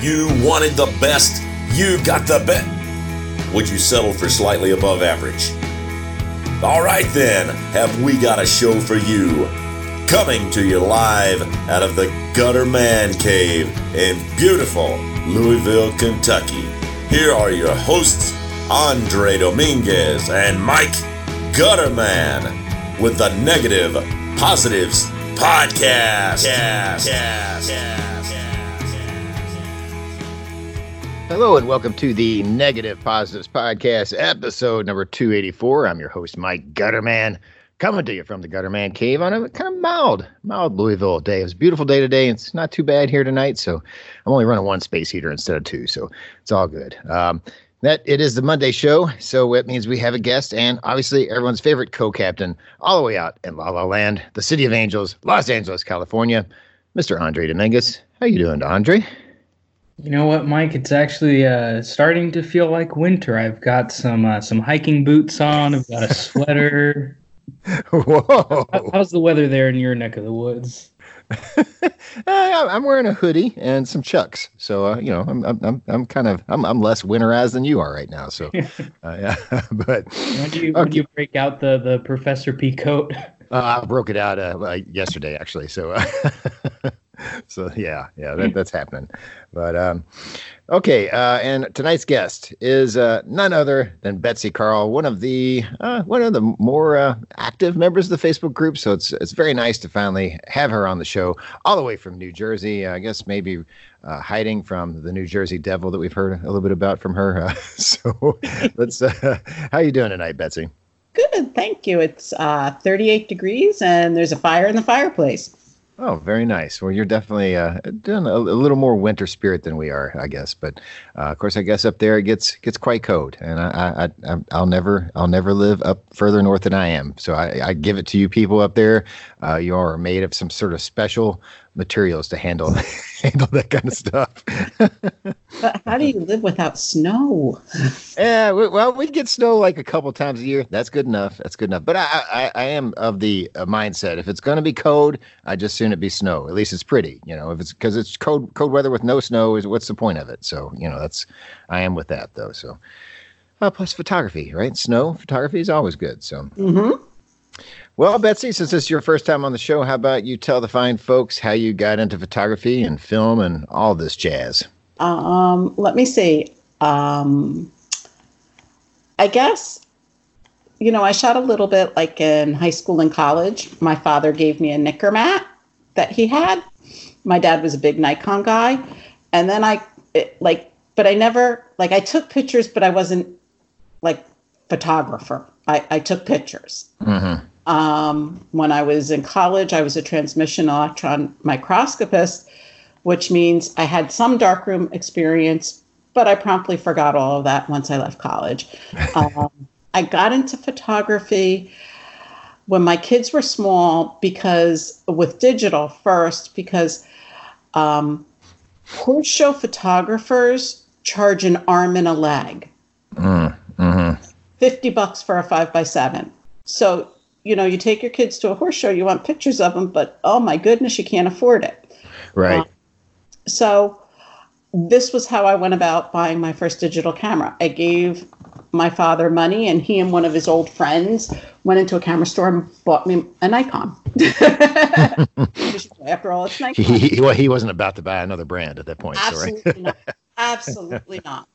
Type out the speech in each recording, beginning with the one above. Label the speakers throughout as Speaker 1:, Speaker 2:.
Speaker 1: You wanted the best. You got the best. Would you settle for slightly above average? All right then, have we got a show for you. Coming to you live out of the Gutter Man Cave in beautiful Louisville, Kentucky. Here are your hosts, Andre Dominguez and Mike Gutterman with the Negative Positives Podcast.
Speaker 2: Hello and welcome to the Negative Positives Podcast, episode number 284. I'm your host, Mike Gutterman, coming to you from the Gutterman Cave on a kind of mild Louisville day. It was a beautiful day today. It's not too bad here tonight, so I'm only running one space heater instead of two, so it's all good. It is the Monday show, so it means we have a guest and obviously everyone's favorite co-captain all the way out in La La Land, the City of Angels, Los Angeles, California, Mr. Andre Dominguez. How you doing, Andre?
Speaker 3: You know what, Mike? It's actually starting to feel like winter. I've got some hiking boots on. I've got a sweater.
Speaker 2: Whoa!
Speaker 3: How's the weather there in your neck of the woods?
Speaker 2: I'm wearing a hoodie and some Chucks, so I'm less winterized than you are right now. So, yeah. But
Speaker 3: when do you break out the Professor P coat?
Speaker 2: I broke it out yesterday, actually. So. So that's happening. But okay, and tonight's guest is none other than Betsy Carl, one of the more active members of the Facebook group. So it's very nice to finally have her on the show, all the way from New Jersey. I guess maybe hiding from the New Jersey Devil that we've heard a little bit about from her. So let's. How you doing tonight, Betsy?
Speaker 4: Good, thank you. It's 38 degrees, and there's a fire in the fireplace.
Speaker 2: Oh, very nice. Well, you're definitely doing a little more winter spirit than we are, I guess. But of course, I guess up there it gets quite cold, and I'll never live up further north than I am. So I give it to you people up there. You are made of some sort of special materials to handle that kind of stuff.
Speaker 4: But how do you live without snow?
Speaker 2: Yeah, well, we get snow like a couple times a year. That's good enough. But I am of the mindset, if it's going to be cold, I just soon it be snow. At least it's pretty, if it's because it's cold weather with no snow, what's the point of it? So, I am with that though. So, plus photography, right? Snow photography is always good. So. Mm-hmm. Well, Betsy, since this is your first time on the show, how about you tell the fine folks how you got into photography and film and all this jazz?
Speaker 4: Let me see. I guess, I shot a little bit like in high school and college. My father gave me a Nicker mat that he had. My dad was a big Nikon guy. And then I took pictures, but I wasn't like photographer. I took pictures. Mm-hmm. When I was in college, I was a transmission electron microscopist, which means I had some darkroom experience, but I promptly forgot all of that once I left college. I got into photography when my kids were small with digital first, because horse show photographers charge an arm and a leg. Mm-hmm. $50 for a 5x7. So, you take your kids to a horse show, you want pictures of them, but oh my goodness, you can't afford it.
Speaker 2: Right.
Speaker 4: So this was how I went about buying my first digital camera. I gave my father money, and he and one of his old friends went into a camera store and bought me a Nikon. After all, it's Nikon.
Speaker 2: He wasn't about to buy another brand at that point.
Speaker 4: Absolutely not. Absolutely not.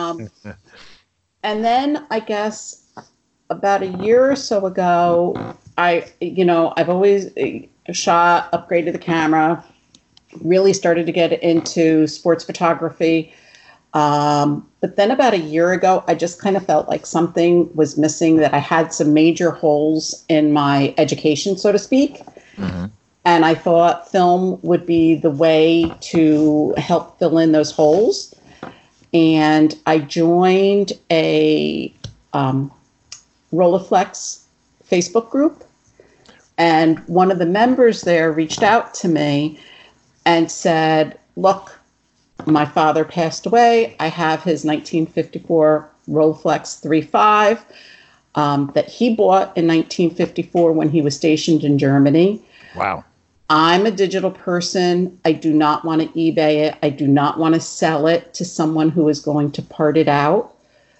Speaker 4: And then I guess about a year or so ago, I've always shot, upgraded the camera, really started to get into sports photography. But then about a year ago, I just kind of felt like something was missing, that I had some major holes in my education, so to speak. Mm-hmm. And I thought film would be the way to help fill in those holes. And I joined a Rolleiflex Facebook group. And one of the members there reached out to me and said, look, my father passed away. I have his 1954 Rolleiflex 3.5 that he bought in 1954 when he was stationed in Germany.
Speaker 2: Wow.
Speaker 4: I'm a digital person. I do not want to eBay it. I do not want to sell it to someone who is going to part it out.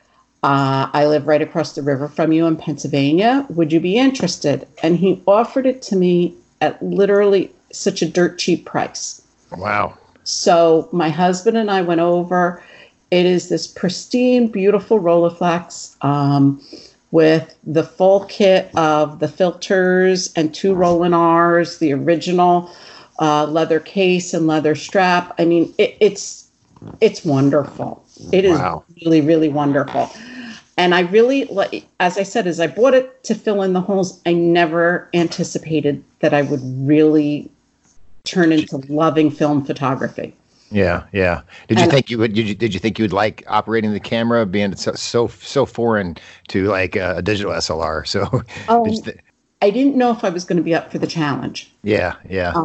Speaker 4: I live right across the river from you in Pennsylvania. Would you be interested? And he offered it to me at literally such a dirt cheap price.
Speaker 2: Wow.
Speaker 4: So my husband and I went over. It is this pristine, beautiful Rolleiflex with the full kit of the filters and 2 Roland Rs, the original leather case and leather strap. I mean, it's wonderful. It is really, really wonderful. And I really, as I said, as I bought it to fill in the holes, I never anticipated that I would really turn into loving film photography.
Speaker 2: Yeah. Did you think you would? Did you think you would like operating the camera, being so foreign to like a digital SLR? So,
Speaker 4: I didn't know if I was going to be up for the challenge.
Speaker 2: Yeah.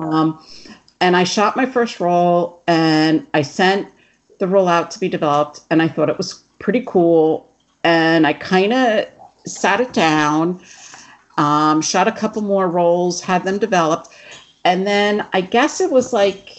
Speaker 4: And I shot my first roll, and I sent the roll out to be developed, and I thought it was pretty cool. And I kind of sat it down, shot a couple more rolls, had them developed, and then I guess it was like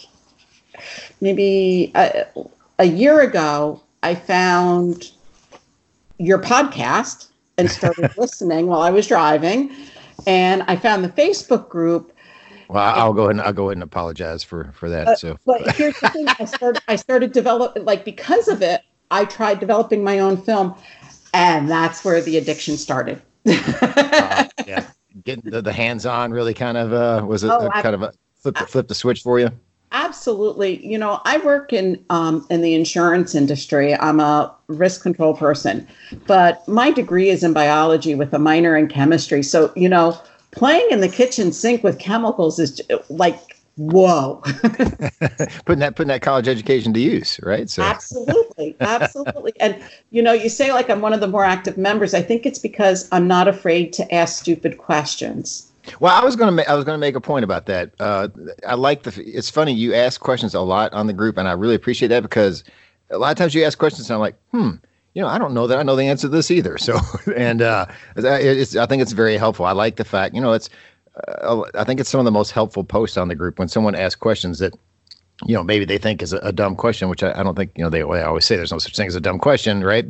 Speaker 4: maybe a year ago, I found your podcast and started listening while I was driving. And I found the Facebook group.
Speaker 2: Well, I'll go ahead and apologize for that.
Speaker 4: But here's the thing: I started developing, like, because of it, I tried developing my own film, and that's where the addiction started.
Speaker 2: Yeah, getting the hands-on really kind of was it kind of a flip the switch for you?
Speaker 4: Absolutely. You know, I work in the insurance industry. I'm a risk control person, but my degree is in biology with a minor in chemistry. So, you know, playing in the kitchen sink with chemicals is like, whoa.
Speaker 2: putting that college education to use, right? So
Speaker 4: absolutely. And, you know, you say like I'm one of the more active members. I think it's because I'm not afraid to ask stupid questions.
Speaker 2: Well, I was gonna make a point about that. I like it's funny, you ask questions a lot on the group, and I really appreciate that, because a lot of times you ask questions and I'm like, you know, I don't know that I know the answer to this either. So, and I think it's very helpful. I like the fact, you know, I think it's some of the most helpful posts on the group when someone asks questions that, you know, maybe they think is a dumb question, which I don't think, you know, they always say there's no such thing as a dumb question, right?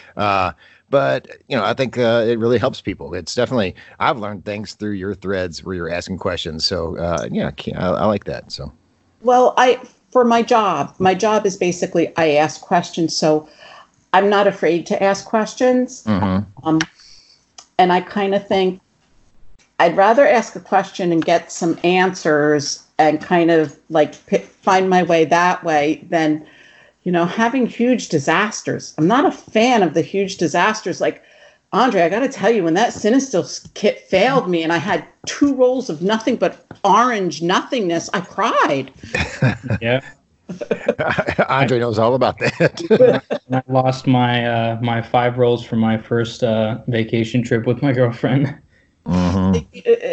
Speaker 2: But, you know, I think it really helps people. It's definitely, I've learned things through your threads where you're asking questions. So, yeah, I like that. So,
Speaker 4: well, for my job is basically I ask questions. So I'm not afraid to ask questions.
Speaker 2: Mm-hmm.
Speaker 4: And I kind of think I'd rather ask a question and get some answers and kind of like find my way that way than, you know, having huge disasters. I'm not a fan of the huge disasters. Like, Andre, I got to tell you, when that Cinestill kit failed me and I had 2 rolls of nothing but orange nothingness, I cried.
Speaker 3: Yeah.
Speaker 2: Andre knows all about that.
Speaker 3: I lost my 5 rolls from my first vacation trip with my girlfriend.
Speaker 2: Mm-hmm.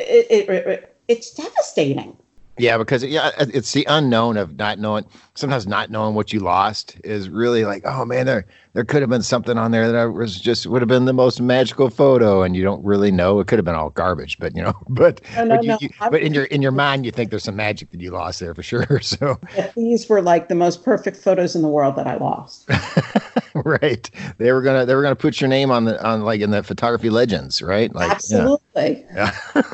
Speaker 4: It's devastating.
Speaker 2: Yeah, because it's the unknown of not knowing. Sometimes not knowing what you lost is really like, oh man, there could have been something on there that would have been the most magical photo, and you don't really know. It could have been all garbage, but you know, but in your mind, you think there's some magic that you lost there for sure. So
Speaker 4: these were like the most perfect photos in the world that I lost.
Speaker 2: Right, they were gonna put your name on like in the photography legends, right? Like,
Speaker 4: absolutely.
Speaker 2: Yeah.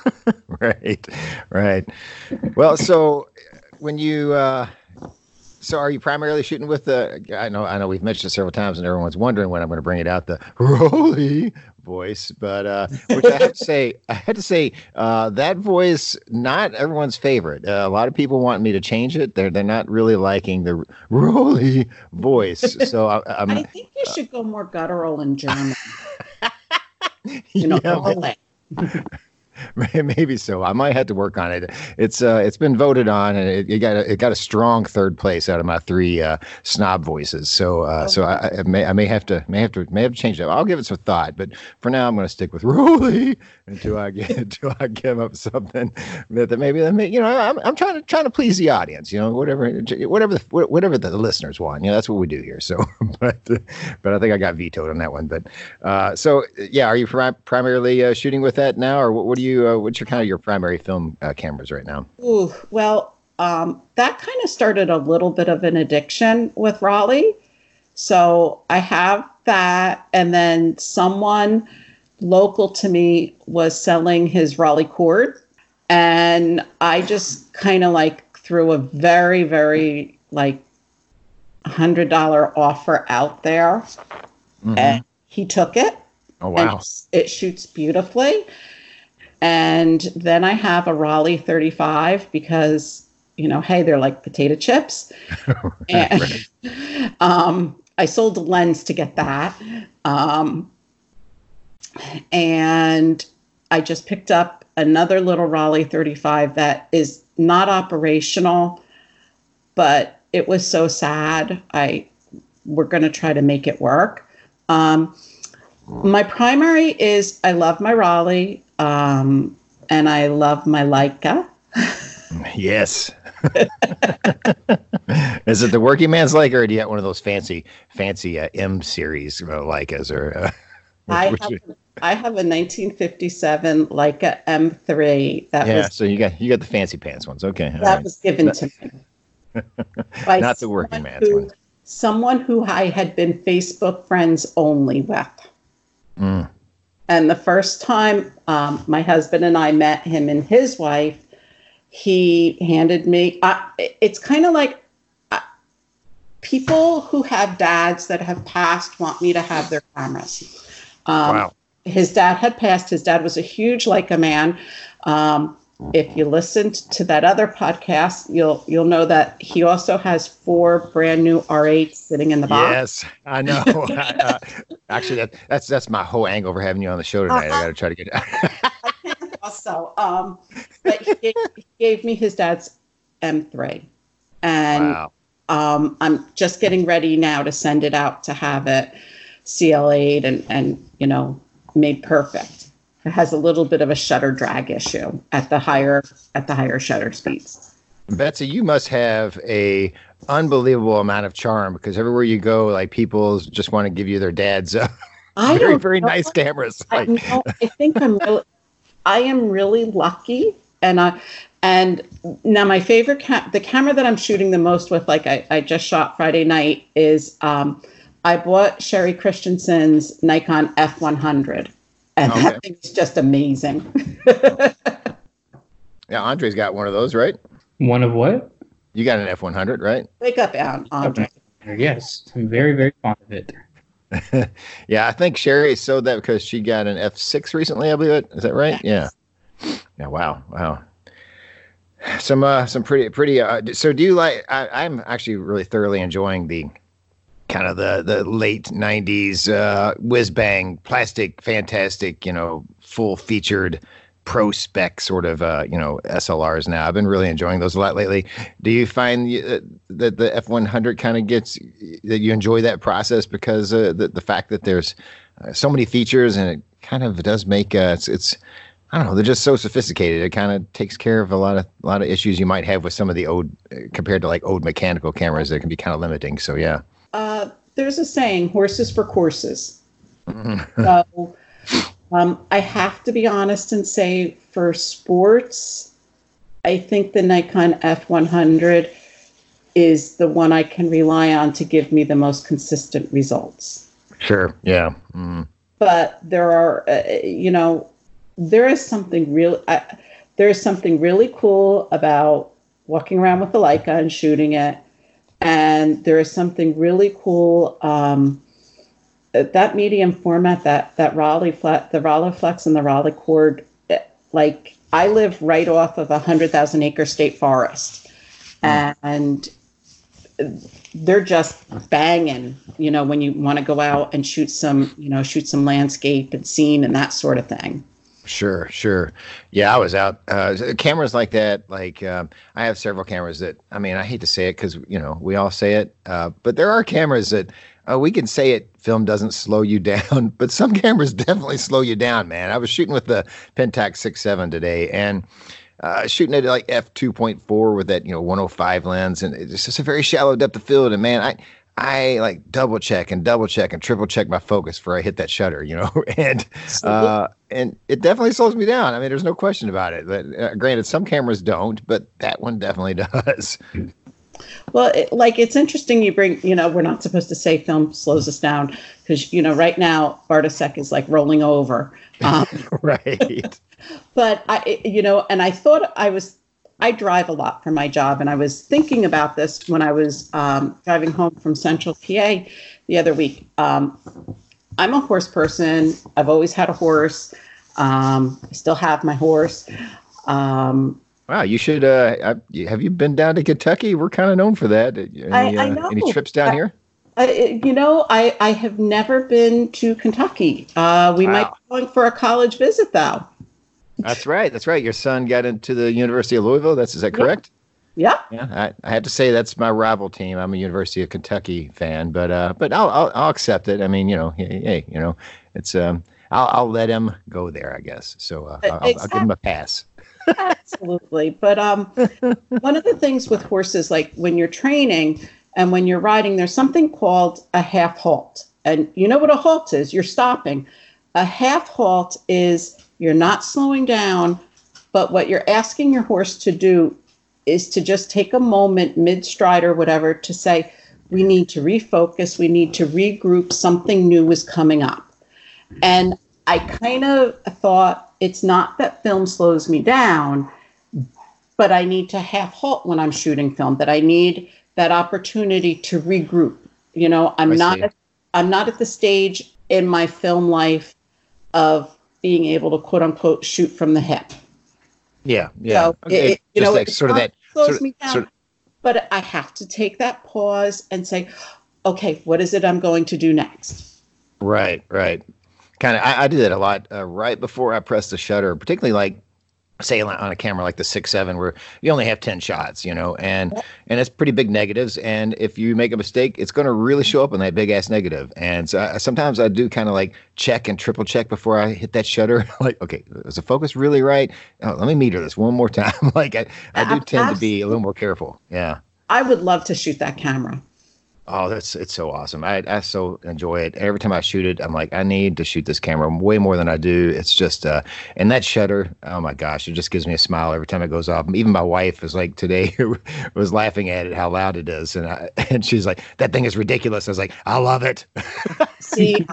Speaker 2: Right. Well, so when you so are you primarily shooting with the? I know we've mentioned it several times, and everyone's wondering when I'm going to bring it out, the Rolly voice, but which I had to say that voice, not everyone's favorite. A lot of people want me to change it. They're not really liking the Rolly voice. So I
Speaker 4: think you should go more guttural in German. You know, Rolly.
Speaker 2: Maybe so. I might have to work on it. It's been voted on, and it got a strong 3rd place out of my 3 snob voices. So I may have to change that. I'll give it some thought, but for now I'm going to stick with Rolly until I give up something that maybe you know, I'm trying to please the audience. You know, whatever the listeners want. You know, that's what we do here. So, but I think I got vetoed on that one. But so yeah, are you primarily shooting with that now, or what do you? What's your kind of your primary film cameras right now?
Speaker 4: Ooh, well, that kind of started a little bit of an addiction with Raleigh. So I have that, and then someone local to me was selling his Raleigh cord, and I just kind of like threw a very, very like $100 offer out there, and he took it.
Speaker 2: Oh wow!
Speaker 4: It shoots beautifully, and then I have a Raleigh 35 because hey, they're like potato chips, and I sold a lens to get that. And I just picked up another little Raleigh 35 that is not operational, but it was so sad. We're going to try to make it work. My primary is I love my Raleigh, and I love my Leica.
Speaker 2: Yes. Is it the working man's Leica, or do you have one of those fancy M series Leicas? Or
Speaker 4: I have a 1957 Leica M3.
Speaker 2: So you got the fancy pants ones. Okay,
Speaker 4: that was given to me.
Speaker 2: Not the working man's one.
Speaker 4: Someone who I had been Facebook friends only with. And the first time my husband and I met him and his wife, he handed me, it's kind of like people who have dads that have passed want me to have their cameras.
Speaker 2: Wow.
Speaker 4: His dad had passed. His dad was a huge Leica man. If you listened to that other podcast, you'll know that he also has 4 brand new R8s sitting in the box.
Speaker 2: Yes, I know. Actually, that's my whole angle for having you on the show tonight. I got to try to get
Speaker 4: Also, but he gave me his dad's M3, and
Speaker 2: wow.
Speaker 4: I'm just getting ready now to send it out to have it CLA'd and made perfect. It has a little bit of a shutter drag issue at the higher shutter speeds.
Speaker 2: Betsy, you must have a unbelievable amount of charm, because everywhere you go, like people just want to give you their dad's very nice cameras.
Speaker 4: I think I am really lucky, and now my favorite the camera that I'm shooting the most with, like I just shot Friday night, is I bought Sherry Christensen's Nikon F100, and that thing is just amazing.
Speaker 2: Yeah, Andre's got one of those, right?
Speaker 3: One of what?
Speaker 2: You got an F100, right?
Speaker 4: Wake up, Andre.
Speaker 3: Yes, I'm very, very fond of it.
Speaker 2: Yeah, I think Sherry sold that because she got an F6 recently, I believe. Is that right? Yes. Yeah. Wow. Some pretty. So do you like? I'm actually really thoroughly enjoying the kind of the late '90s whiz bang plastic, fantastic, full featured pro spec sort of SLRs now. I've been really enjoying those a lot lately. Do you find that the F100 kind of gets that you enjoy that process because the fact that there's so many features, and it kind of does make it's I don't know, they're just so sophisticated. It kind of takes care of a lot of issues you might have with some of the old compared to like old mechanical cameras that can be kind of limiting. So yeah.
Speaker 4: There's a saying, horses for courses. So I have to be honest and say, for sports, I think the Nikon F100 is the one I can rely on to give me the most consistent results.
Speaker 2: Sure. Yeah. Mm.
Speaker 4: But there are, there is something really cool about walking around with the Leica and shooting it. And there is something really cool, that medium format, that Raleigh Flex, the Raleigh Flex and the Raleigh Cord. Like, I live right off of 100,000 acre state forest, and they're just banging, when you want to go out and shoot some landscape and scene and that sort of thing.
Speaker 2: Sure. Yeah, I was out. Cameras like that, I have several cameras that, I hate to say it because, we all say it, but there are cameras that we can say it, film doesn't slow you down, but some cameras definitely slow you down, man. I was shooting with the Pentax 6.7 today, and shooting at like f2.4 with that 105 lens, and it's just a very shallow depth of field. And man, I like double check and triple check my focus before I hit that shutter, and it definitely slows me down. I mean, there's no question about it. But granted, some cameras don't, but that one definitely does.
Speaker 4: Well, it's interesting you bring, we're not supposed to say film slows us down because, right now Bartasek is like rolling over.
Speaker 2: Right.
Speaker 4: But and I thought I drive a lot for my job, and I was thinking about this when I was driving home from Central PA the other week. I'm a horse person. I've always had a horse. I still have my horse.
Speaker 2: Wow, you should. Have you been down to Kentucky? We're kind of known for that.
Speaker 4: I know.
Speaker 2: Any trips down here?
Speaker 4: I have never been to Kentucky. We might be going for a college visit, though.
Speaker 2: That's right. Your son got into the University of Louisville. Is that correct?
Speaker 4: Yeah.
Speaker 2: Yeah. I have to say that's my rival team. I'm a University of Kentucky fan, but I'll accept it. I mean, hey, it's I'll let him go there, I guess. So I'll give him a pass.
Speaker 4: Absolutely. But one of the things with horses, like when you're training and when you're riding, there's something called a half halt. And you know what a halt is? You're stopping. A half halt is you're not slowing down, but what you're asking your horse to do is to just take a moment mid-stride or whatever to say, we need to refocus, we need to regroup, something new is coming up. And I kind of thought, it's not that film slows me down, but I need to half halt when I'm shooting film, that I need that opportunity to regroup. I'm not at the stage in my film life of being able to quote unquote shoot from the hip.
Speaker 2: Yeah.
Speaker 4: So
Speaker 2: okay.
Speaker 4: It slows me down, but I have to take that pause and say, okay, what is it I'm going to do next?
Speaker 2: Right. Kind of, I do that a lot right before I press the shutter, particularly like, say, on a camera like the 6.7 where you only have 10 shots, and it's pretty big negatives. And if you make a mistake, it's going to really show up on that big ass negative. And so sometimes I do kind of like check and triple check before I hit that shutter. Like, okay, is the focus really right? Oh, let me meter this one more time. Like I do tend to be a little more careful. Yeah. I
Speaker 4: would love to shoot that camera.
Speaker 2: Oh, it's so awesome. I so enjoy it. Every time I shoot it, I'm like, I need to shoot this camera way more than I do. It's just, and that shutter, oh my gosh, it just gives me a smile every time it goes off. Even my wife is like today was laughing at it, how loud it is. And she's like, that thing is ridiculous. I was like, I love it.
Speaker 4: See,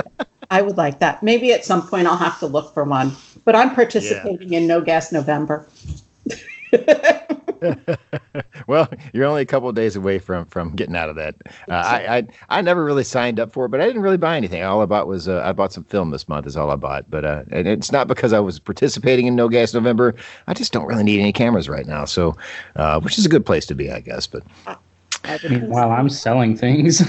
Speaker 4: I would like that. Maybe at some point I'll have to look for one, but I'm participating in No Gas November.
Speaker 2: Well, you're only a couple of days away from getting out of that. I never really signed up for it, but I didn't really buy anything. All I bought was I bought some film this month is all I bought. But and it's not because I was participating in No Gas November. I just don't really need any cameras right now. So, which is a good place to be, I guess. But
Speaker 3: while I'm selling things.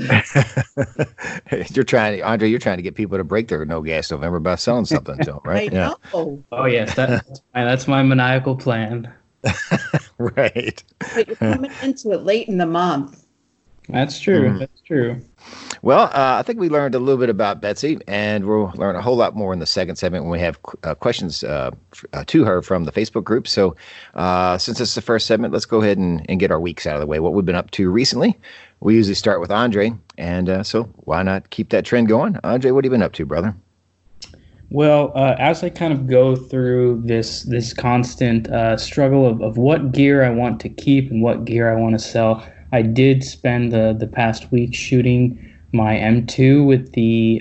Speaker 2: You're trying to get people to break their No Gas November by selling something to them, right?
Speaker 4: I know.
Speaker 3: Oh yes, that's my maniacal plan.
Speaker 2: Right.
Speaker 4: But you're coming into it late in the month.
Speaker 3: That's true. That's true.
Speaker 2: Well, I think we learned a little bit about Betsy, and we'll learn a whole lot more in the second segment when we have questions to her from the Facebook group. So since it's the first segment, let's go ahead and get our weeks out of the way, what we've been up to recently. We usually start with Andre, and so why not keep that trend going? Andre, what have you been up to, brother?
Speaker 3: Well, as I kind of go through this constant struggle of what gear I want to keep and what gear I want to sell, I did spend the past week shooting my M2 with the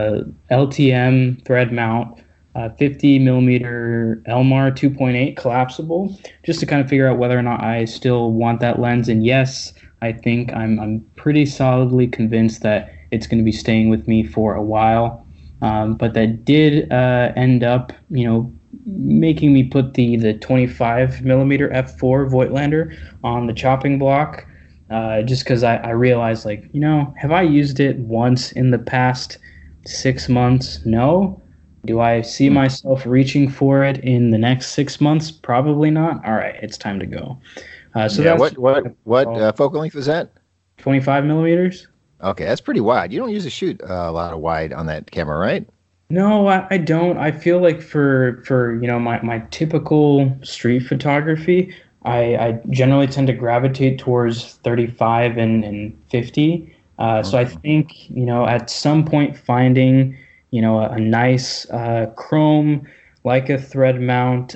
Speaker 3: LTM thread mount 50 millimeter Elmar 2.8 collapsible, just to kind of figure out whether or not I still want that lens. And yes, I think I'm pretty solidly convinced that it's going to be staying with me for a while. But that did end up, making me put the 25 millimeter f4 Voigtlander on the chopping block, just because I realized, have I used it once in the past 6 months? No. Do I see myself reaching for it in the next 6 months? Probably not. All right, it's time to go. That's
Speaker 2: what focal length was that?
Speaker 3: 25 millimeters.
Speaker 2: Okay, that's pretty wide. You don't usually shoot a lot of wide on that camera, right?
Speaker 3: No, I don't. I feel like for my typical street photography, I generally tend to gravitate towards 35 and 50. So I think, at some point finding, a nice chrome Leica thread mount,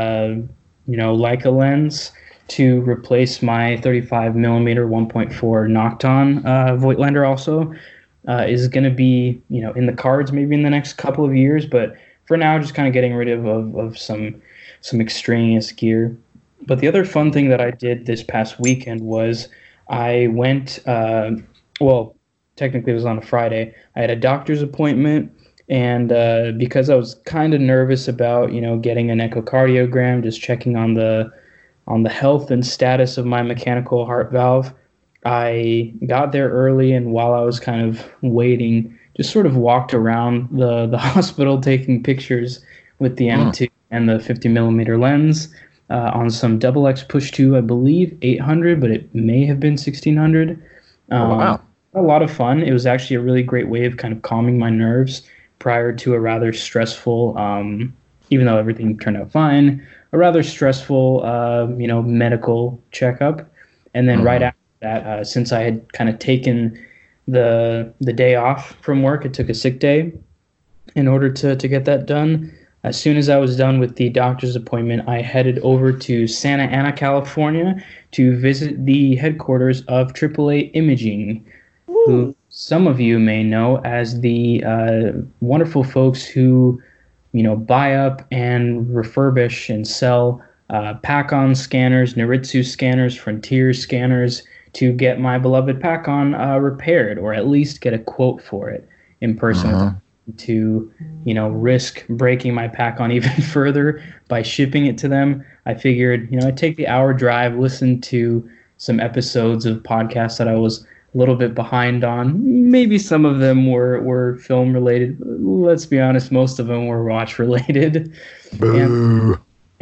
Speaker 3: Leica lens to replace my 35 millimeter 1.4 Nocton Voigtlander also is going to be, in the cards maybe in the next couple of years. But for now, just kind of getting rid of some extraneous gear. But the other fun thing that I did this past weekend was I went, technically it was on a Friday. I had a doctor's appointment, and because I was kind of nervous about, getting an echocardiogram, just checking on the health and status of my mechanical heart valve, I got there early, and while I was kind of waiting, just sort of walked around the hospital taking pictures with the M2 and the 50 millimeter lens on some XX push 2, I believe 800, but it may have been 1600.
Speaker 2: Wow.
Speaker 3: A lot of fun. It was actually a really great way of kind of calming my nerves prior to a rather stressful, even though everything turned out fine, a rather stressful, medical checkup. And then right after that, since I had kind of taken the day off from work, I took a sick day in order to get that done. As soon as I was done with the doctor's appointment, I headed over to Santa Ana, California to visit the headquarters of AAA Imaging, who some of you may know as the wonderful folks who, buy up and refurbish and sell Pacon scanners, Noritsu scanners, Frontier scanners to get my beloved Pacon repaired, or at least get a quote for it in person. To risk breaking my Pacon even further by shipping it to them. I figured I'd take the hour drive, listen to some episodes of podcasts that I was a little bit behind on. Maybe some of them were film related. Let's be honest, most of them were watch related.
Speaker 2: Boo.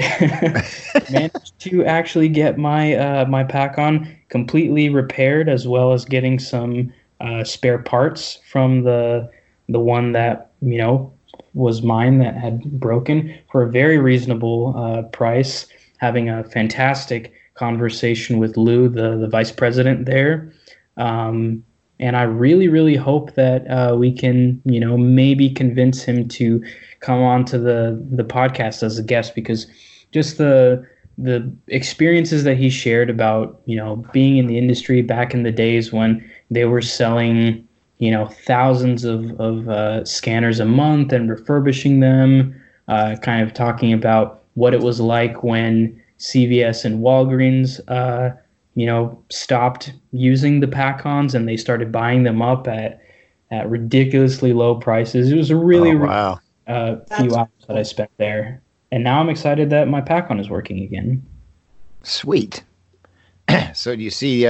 Speaker 3: Managed to actually get my my Pacon completely repaired, as well as getting some spare parts from the one that was mine that had broken for a very reasonable price. Having a fantastic conversation with Lou, the vice president there, and I really, really hope that we can maybe convince him to come on to the podcast as a guest, because just the experiences that he shared about being in the industry back in the days when they were selling thousands of scanners a month and refurbishing them, kind of talking about what it was like when CVS and Walgreens, stopped using the Pacons and they started buying them up at ridiculously low prices. It was a really, few hours that I spent there. And now I'm excited that my Pacon is working again. Sweet.
Speaker 2: So do you see...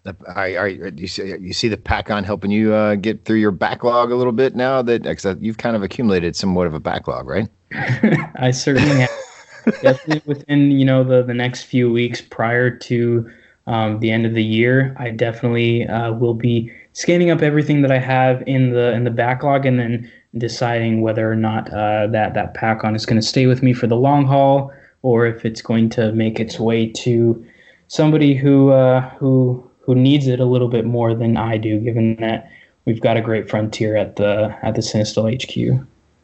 Speaker 2: you see the Pacon helping you get through your backlog a little bit now that you've kind of accumulated somewhat of a backlog, right?
Speaker 3: I certainly have. Definitely within the next few weeks prior to the end of the year, I definitely will be scanning up everything that I have in the backlog, and then deciding whether or not that Pacon is going to stay with me for the long haul, or if it's going to make its way to somebody who needs it a little bit more than I do, given that we've got a great Frontier at the Cinestill HQ.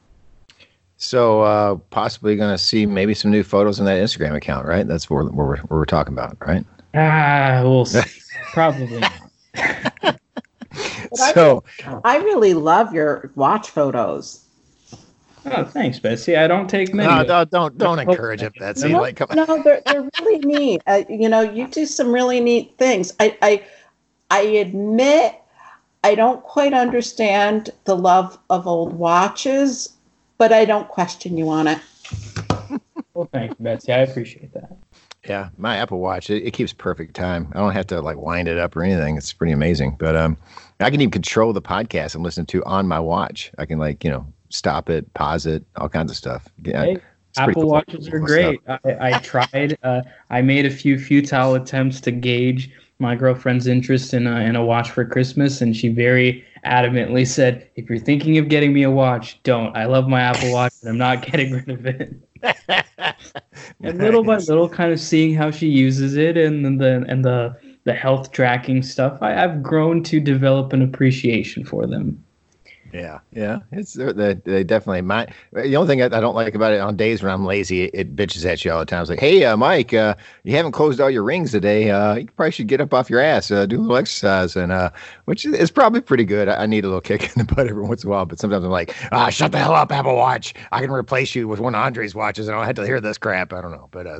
Speaker 2: So possibly going to see maybe some new photos on that Instagram account, right? That's what we're talking about, right?
Speaker 3: We'll see. Probably not.
Speaker 2: So
Speaker 4: I really love your watch photos.
Speaker 3: Oh, thanks, Betsy. I don't take many.
Speaker 2: No, don't encourage it, Betsy.
Speaker 4: No, they're really neat. You do some really neat things. I admit I don't quite understand the love of old watches, but I don't question you on it.
Speaker 3: Well, thanks, Betsy. I appreciate that.
Speaker 2: Yeah, my Apple Watch, it keeps perfect time. I don't have to wind it up or anything. It's pretty amazing. But I can even control the podcast I'm listening to on my watch. I can stop it, pause it, all kinds of stuff. Yeah,
Speaker 3: hey, Apple Watches are great. I tried. I made a few futile attempts to gauge my girlfriend's interest in a watch for Christmas, and she very adamantly said, "If you're thinking of getting me a watch, don't. I love my Apple Watch, and I'm not getting rid of it." And little by little, kind of seeing how she uses it and the health tracking stuff, I've grown to develop an appreciation for them.
Speaker 2: Yeah, it's they definitely might. The only thing I don't like about it on days when I'm lazy, it bitches at you all the time. It's like, hey, Mike, you haven't closed all your rings today. You probably should get up off your ass, do a little exercise, and which is probably pretty good. I need a little kick in the butt every once in a while, but sometimes I'm like, shut the hell up, Apple Watch. I can replace you with one of Andre's watches, and I don't have to hear this crap. I don't know, but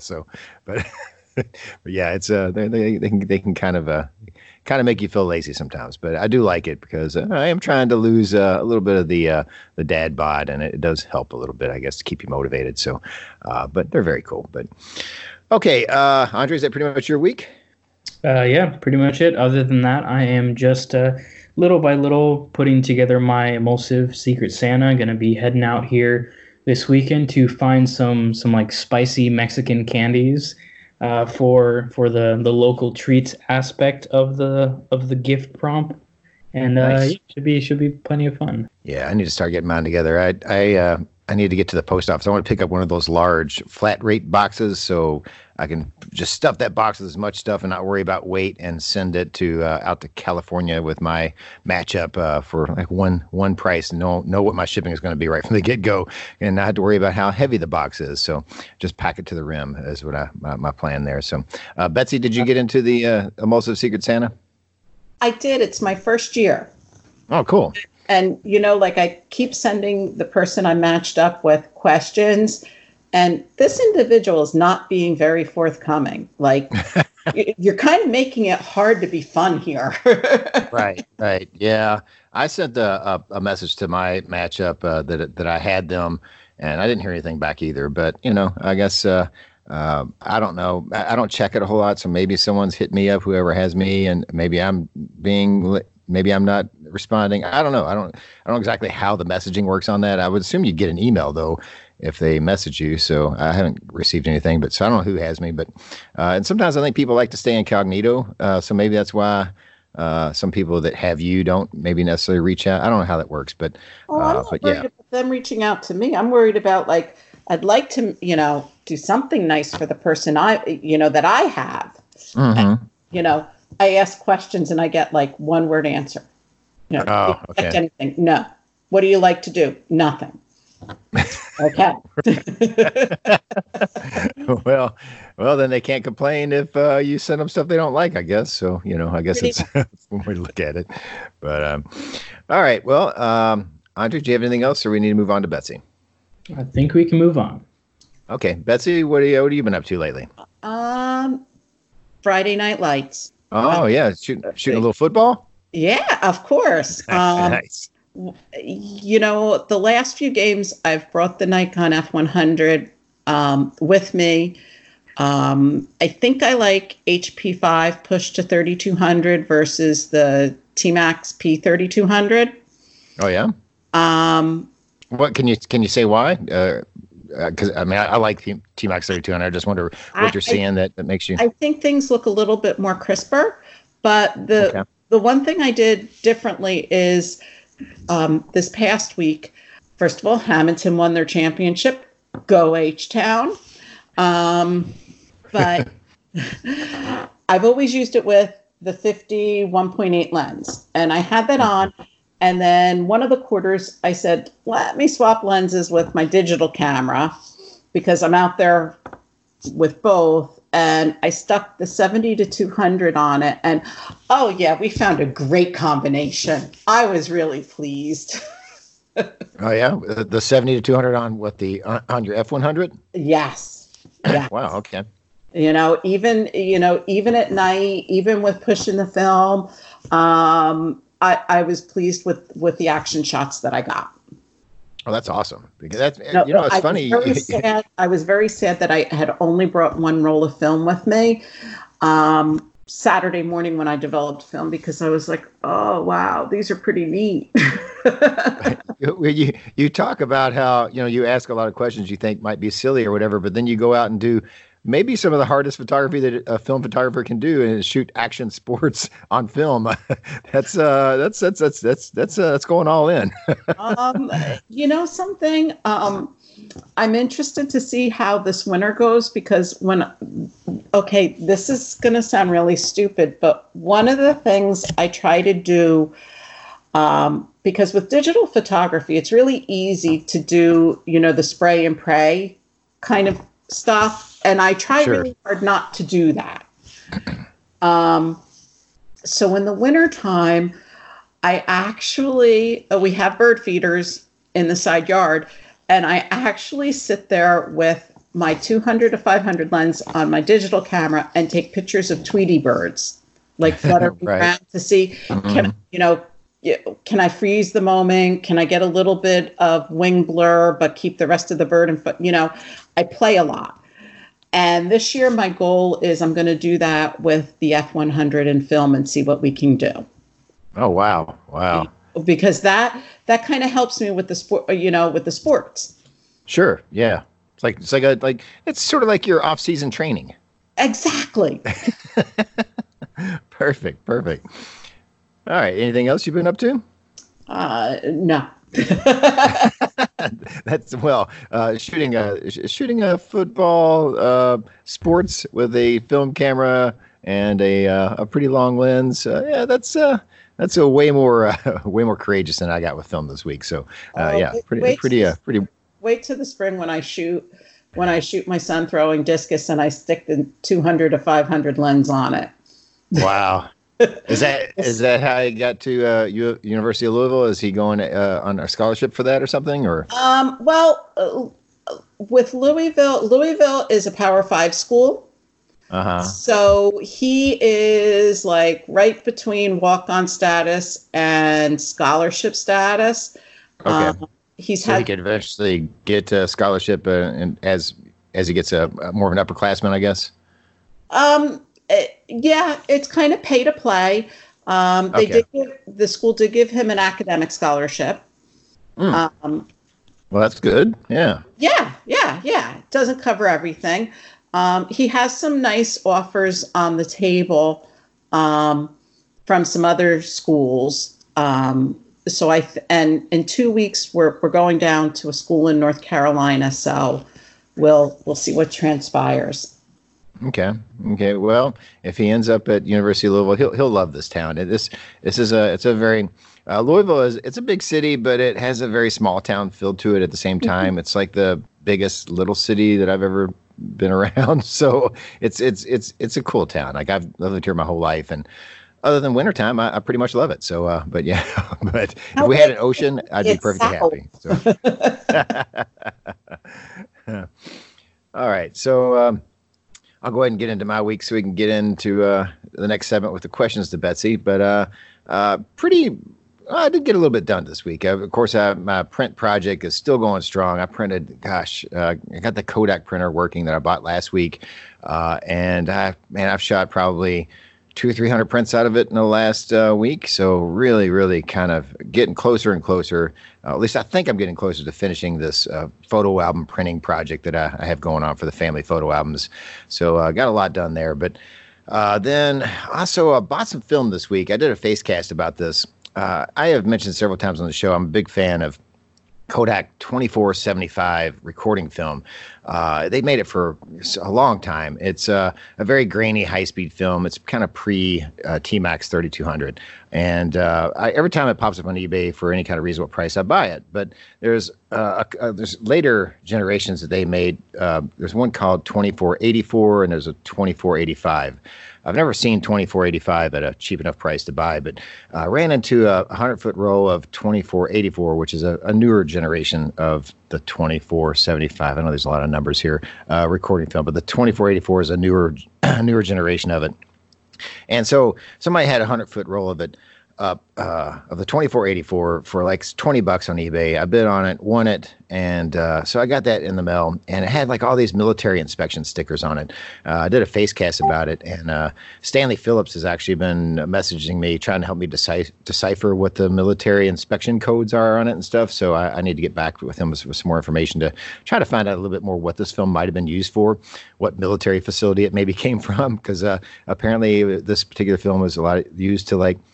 Speaker 2: but yeah, it's they can kind of make you feel lazy sometimes, but I do like it because I am trying to lose a little bit of the dad bod, and it does help a little bit, I guess, to keep you motivated. So, but they're very cool. But okay, Andre, is that pretty much your week?
Speaker 3: Yeah, pretty much it. Other than that, I am just little by little putting together my Emulsive Secret Santa. I'm gonna be heading out here this weekend to find some like spicy Mexican candies. For the local treats aspect of the gift prompt, and
Speaker 2: Nice.
Speaker 3: should be plenty of fun.
Speaker 2: Yeah, I need to start getting mine together. I need to get to the post office. I want to pick up one of those large flat rate boxes so I can just stuff that box with as much stuff and not worry about weight, and send it to out to California with my matchup for like one price, and know what my shipping is going to be right from the get go, and not have to worry about how heavy the box is. So just pack it to the rim is what my plan there. So Betsy, did you get into the Emulsive Secret Santa?
Speaker 4: I did. It's my first year.
Speaker 2: Oh, cool.
Speaker 4: And, like I keep sending the person I matched up with questions, and this individual is not being very forthcoming. Like, you're kind of making it hard to be fun here.
Speaker 2: Right. Yeah. I sent a message to my matchup that I had them, and I didn't hear anything back either. But, I guess I don't know. I don't check it a whole lot. So maybe someone's hit me up, whoever has me, and maybe I'm not responding. I don't know. I don't know exactly how the messaging works on that. I would assume you'd get an email though if they message you. So I haven't received anything, but so I don't know who has me, but and sometimes I think people like to stay incognito. So maybe that's why some people that have you don't maybe necessarily reach out. I don't know how that works, but
Speaker 4: I'm not worried about them reaching out to me. I'm worried about, like, I'd like to, do something nice for the person that I have.
Speaker 2: Mm-hmm.
Speaker 4: And, I ask questions and I get like one word answer. Do you expect anything? No. What do you like to do? Nothing. Okay.
Speaker 2: Well, then they can't complain if you send them stuff they don't like, I guess. So, I guess it's one way to look at it. But all right. Well, Andre, do you have anything else, or we need to move on to Betsy?
Speaker 3: I think we can move on.
Speaker 2: Okay, Betsy, what have you been up to lately?
Speaker 4: Friday Night Lights.
Speaker 2: Oh yeah, shooting a little football.
Speaker 4: Yeah, of course.
Speaker 2: Nice.
Speaker 4: The last few games, I've brought the Nikon F100 with me. I think I like HP5 pushed to 3200 versus the T-Max P3200.
Speaker 2: Oh yeah. What can you say why? Because I like T-Max 3200. I just wonder what you're seeing that makes you.
Speaker 4: I think things look a little bit more crisper, but the one thing I did differently is this past week. First of all, Hamilton won their championship. Go H-Town. But I've always used it with the 50 1.8 lens, and I had that on. And then one of the quarters, I said, let me swap lenses with my digital camera because I'm out there with both. And I stuck the 70 to 200 on it. And, oh, yeah, we found a great combination. I was really pleased.
Speaker 2: Oh, yeah? The 70 to 200 on what, on your F100?
Speaker 4: Yes.
Speaker 2: Wow, okay.
Speaker 4: Even at night, even with pushing the film, I was pleased with the action shots that I got.
Speaker 2: Oh, that's awesome. Because it's funny.
Speaker 4: I was very sad that I had only brought one roll of film with me Saturday morning when I developed film, because I was like, oh, wow, these are pretty neat.
Speaker 2: You talk about how, you ask a lot of questions you think might be silly or whatever, but then you go out and do maybe some of the hardest photography that a film photographer can do, and shoot action sports on film. That's going all in.
Speaker 4: Something. I'm interested to see how this winter goes because this is going to sound really stupid, but one of the things I try to do, because with digital photography, it's really easy to do, the spray and pray kind of stuff. And I try really hard not to do that. So in the wintertime, we have bird feeders in the side yard, and I actually sit there with my 200 to 500 lens on my digital camera and take pictures of Tweety birds, like fluttering around to see, can I freeze the moment? Can I get a little bit of wing blur, but keep the rest of the bird? I play a lot. And this year, my goal is I'm going to do that with the F100 in film and see what we can do.
Speaker 2: Oh, wow. Wow.
Speaker 4: Because that kind of helps me with the sport, with the sports.
Speaker 2: Sure. Yeah. It's it's sort of like your off-season training.
Speaker 4: Exactly.
Speaker 2: Perfect. All right. Anything else you've been up to?
Speaker 4: No.
Speaker 2: That's shooting a football, sports with a film camera and a pretty long lens. That's a way more courageous than I got with film this week. So pretty.
Speaker 4: Wait till the spring when I shoot my son throwing discus and I stick the 200 to 500 lens on it.
Speaker 2: Wow. Is that how he got to University of Louisville? Is he going on a scholarship for that or something? Or
Speaker 4: with Louisville is a Power 5 school.
Speaker 2: Uh-huh.
Speaker 4: So he is like right between walk-on status and scholarship status.
Speaker 2: Okay. He could eventually get a scholarship, and as he gets more of an upperclassman, I guess.
Speaker 4: It's kind of pay to play. The school did give him an academic scholarship.
Speaker 2: Well, that's good. Yeah.
Speaker 4: Yeah. It doesn't cover everything. He has some nice offers on the table from some other schools. And in 2 weeks we're going down to a school in North Carolina. So we'll see what transpires.
Speaker 2: Okay. Well, if he ends up at University of Louisville, he'll love this town. It's a very Louisville it's a big city, but it has a very small town feel to it at the same time. It's like the biggest little city that I've ever been around. So it's a cool town. Like I've lived here my whole life, and other than wintertime, I pretty much love it. So, but if we had an ocean, I'd be perfectly happy. So. All right. So, I'll go ahead and get into my week so we can get into the next segment with the questions to Betsy. But I did get a little bit done this week. Of course, my print project is still going strong. I printed, I got the Kodak printer working that I bought last week. And I've shot probably 200 or 300 prints out of it in the last week. So really, really kind of getting closer and closer. At least I think I'm getting closer to finishing this photo album printing project that I have going on for the family photo albums. So I got a lot done there. But then also bought some film this week. I did a face cast about this. I have mentioned several times on the show, I'm a big fan of Kodak 2475 recording film. They made it for a long time. It's a very grainy, high-speed film. It's kind of pre-T-Max 3200. And every time it pops up on eBay for any kind of reasonable price, I buy it. But there's later generations that they made. There's one called 2484, and there's a 2485. I've never seen 2485 at a cheap enough price to buy, but ran into a 100-foot roll of 2484, which is a newer generation of the 2475. I know there's a lot of numbers here, recording film, but the 2484 is a newer generation of it. And so somebody had a 100-foot roll of it, of the 2484 for like $20 on eBay. I bid on it, won it, and so I got that in the mail, and it had like all these military inspection stickers on it. I did a face cast about it, and Stanley Phillips has actually been messaging me, trying to help me decipher what the military inspection codes are on it and stuff. So I need to get back with him with some more information to try to find out a little bit more what this film might have been used for, what military facility it maybe came from, because apparently this particular film was a lot used to like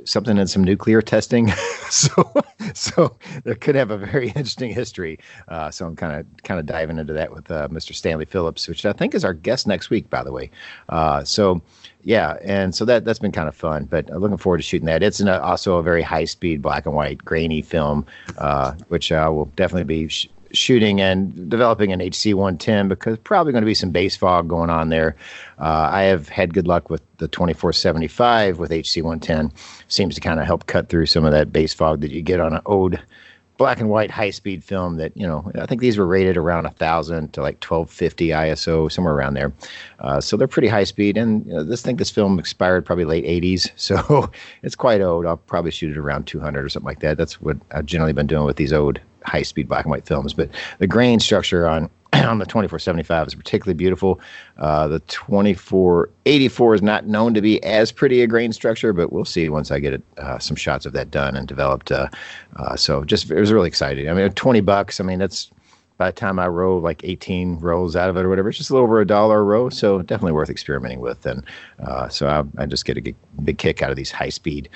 Speaker 2: something in some nuclear testing. so that could have a very interesting history. So I'm kind of diving into that with Mr. Stanley Phillips, which I think is our guest next week, by the way. So yeah, and so that's been kind of fun. But looking forward to shooting that. It's also a very high speed black and white grainy film, which I will definitely be shooting and developing an HC-110 because probably going to be some base fog going on there. I have had good luck with the 24-75 with HC-110. Seems to kind of help cut through some of that base fog that you get on an old black and white high speed film that, I think these were rated around 1,000 to like 1250 ISO, somewhere around there. So they're pretty high speed. And this film expired probably late 80s. So it's quite old. I'll probably shoot it around 200 or something like that. That's what I've generally been doing with these old high speed black and white films. But the grain structure on the 24-75 is particularly beautiful. The 24-84 is not known to be as pretty a grain structure, but we'll see once I get some shots of that done and developed. So it was really exciting. I mean, $20. I mean, that's by the time I roll like 18 rolls out of it or whatever, it's just a little over $1 a row. So definitely worth experimenting with. And so I just get a big kick out of these high speed,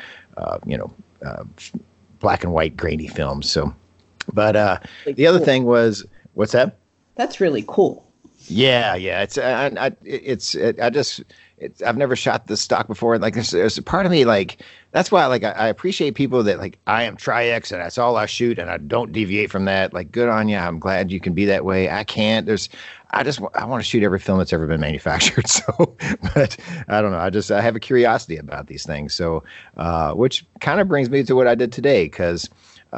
Speaker 2: black and white grainy films. So, but the other thing was, what's that?
Speaker 4: That's really cool.
Speaker 2: Yeah. I've never shot this stock before. Like there's a part of me like, that's why like I appreciate people that like I am Tri-X and that's all I shoot and I don't deviate from that. Like good on you. I'm glad you can be that way. I can't. I want to shoot every film that's ever been manufactured. So, but I don't know. I have a curiosity about these things. So, which kind of brings me to what I did today because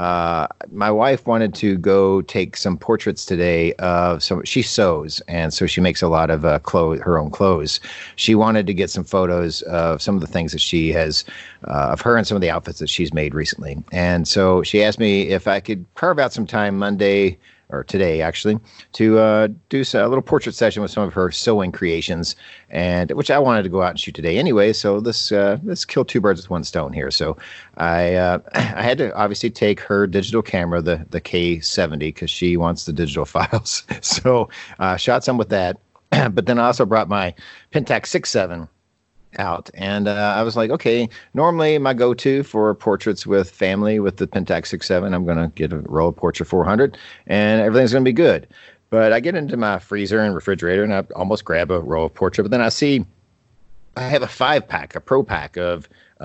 Speaker 2: my wife wanted to go take some portraits today of she sews, and so she makes a lot of her own clothes. She wanted to get some photos of some of the things that she has, of her and some of the outfits that she's made recently. And so she asked me if I could carve out some time Monday, or today actually, to do a little portrait session with some of her sewing creations, and which I wanted to go out and shoot today anyway. So let's kill two birds with one stone here. So I had to obviously take her digital camera, the K70, because she wants the digital files. So shot some with that, but then I also brought my Pentax 6.7 out, and I was like, okay, normally my go-to for portraits with family with the Pentax 6.7, I'm gonna get a roll of Portra 400 and everything's gonna be good. But I get into my freezer and refrigerator and I almost grab a roll of Portra, but then I see I have a 5-pack, a pro pack of